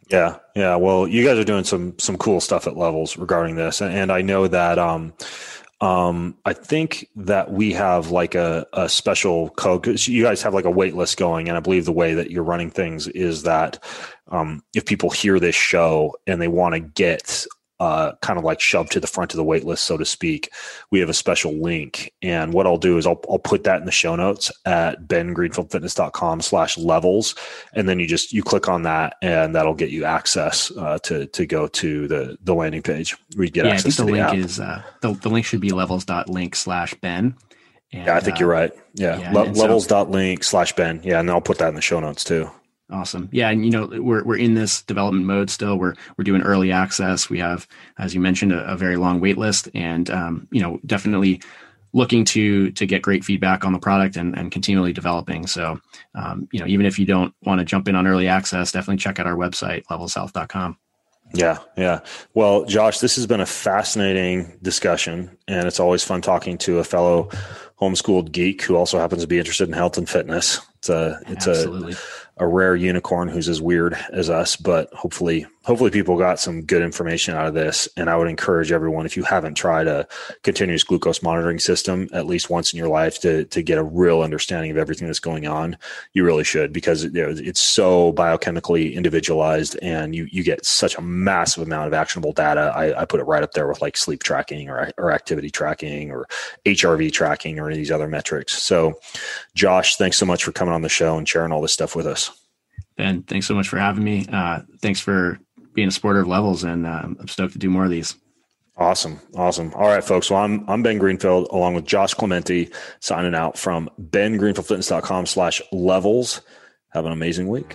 S1: Yeah. Yeah. Well, you guys are doing some, some cool stuff at Levels regarding this. And, and I know that, um, um, I think that we have like a, a special code, because you guys have like a wait list going. And I believe the way that you're running things is that, um, if people hear this show and they want to get Uh, kind of like shoved to the front of the wait list, so to speak, we have a special link. And what I'll do is I'll, I'll put that in the show notes at bengreenfieldfitness.com slash levels. And then you just, you click on that and that'll get you access uh, to, to go to the, the landing page where you get
S2: yeah,
S1: access
S2: I think the
S1: to the
S2: link
S1: app.
S2: is, uh, the, the link should be levels.link slash Ben. And,
S1: yeah, I think uh, you're right. Yeah.
S2: yeah
S1: Le- levels.link
S2: so,
S1: slash Ben. Yeah. And I'll put that in the show notes too.
S2: Awesome. Yeah. And, you know, we're, we're in this development mode still. We're, we're doing early access. We have, as you mentioned, a, a very long wait list, and, um, you know, definitely looking to, to get great feedback on the product and, and continually developing. So, um, you know, even if you don't want to jump in on early access, definitely check out our website, levels health dot com.
S1: Yeah. Yeah. Well, Josh, this has been a fascinating discussion, and it's always fun talking to a fellow homeschooled geek who also happens to be interested in health and fitness. It's a, it's
S2: Absolutely.
S1: a, a rare unicorn who's as weird as us, but hopefully, hopefully people got some good information out of this. And I would encourage everyone, if you haven't tried a continuous glucose monitoring system at least once in your life to, to get a real understanding of everything that's going on, you really should, because you know, it's so biochemically individualized and you, you get such a massive amount of actionable data. I, I put it right up there with like sleep tracking or, or activity tracking or H R V tracking or any of these other metrics. So Josh, thanks so much for coming on the show and sharing all this stuff with us.
S2: Ben, thanks so much for having me. Uh, thanks for being a supporter of Levels, and uh, I'm stoked to do more of these.
S1: Awesome. Awesome. All right, folks. Well, I'm, I'm Ben Greenfield along with Josh Clementi signing out from bengreenfieldfitness.com slash levels. Have an amazing week.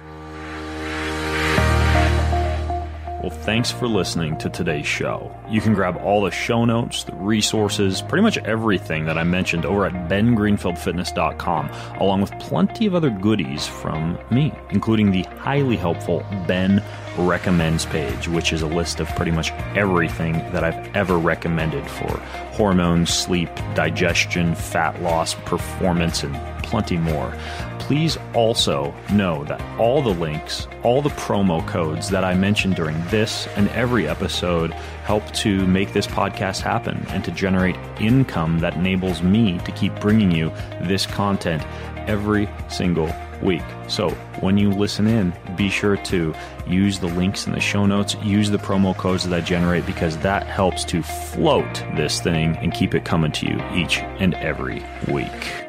S1: Well, thanks for listening to today's show. You can grab all the show notes, the resources, pretty much everything that I mentioned over at ben greenfield fitness dot com, along with plenty of other goodies from me, including the highly helpful Ben Recommends page, which is a list of pretty much everything that I've ever recommended for hormones, sleep, digestion, fat loss, performance, and plenty more. Please also know that all the links, all the promo codes that I mentioned during this and every episode help to make this podcast happen and to generate income that enables me to keep bringing you this content every single week. So when you listen in, be sure to use the links in the show notes, use the promo codes that I generate, because that helps to float this thing and keep it coming to you each and every week.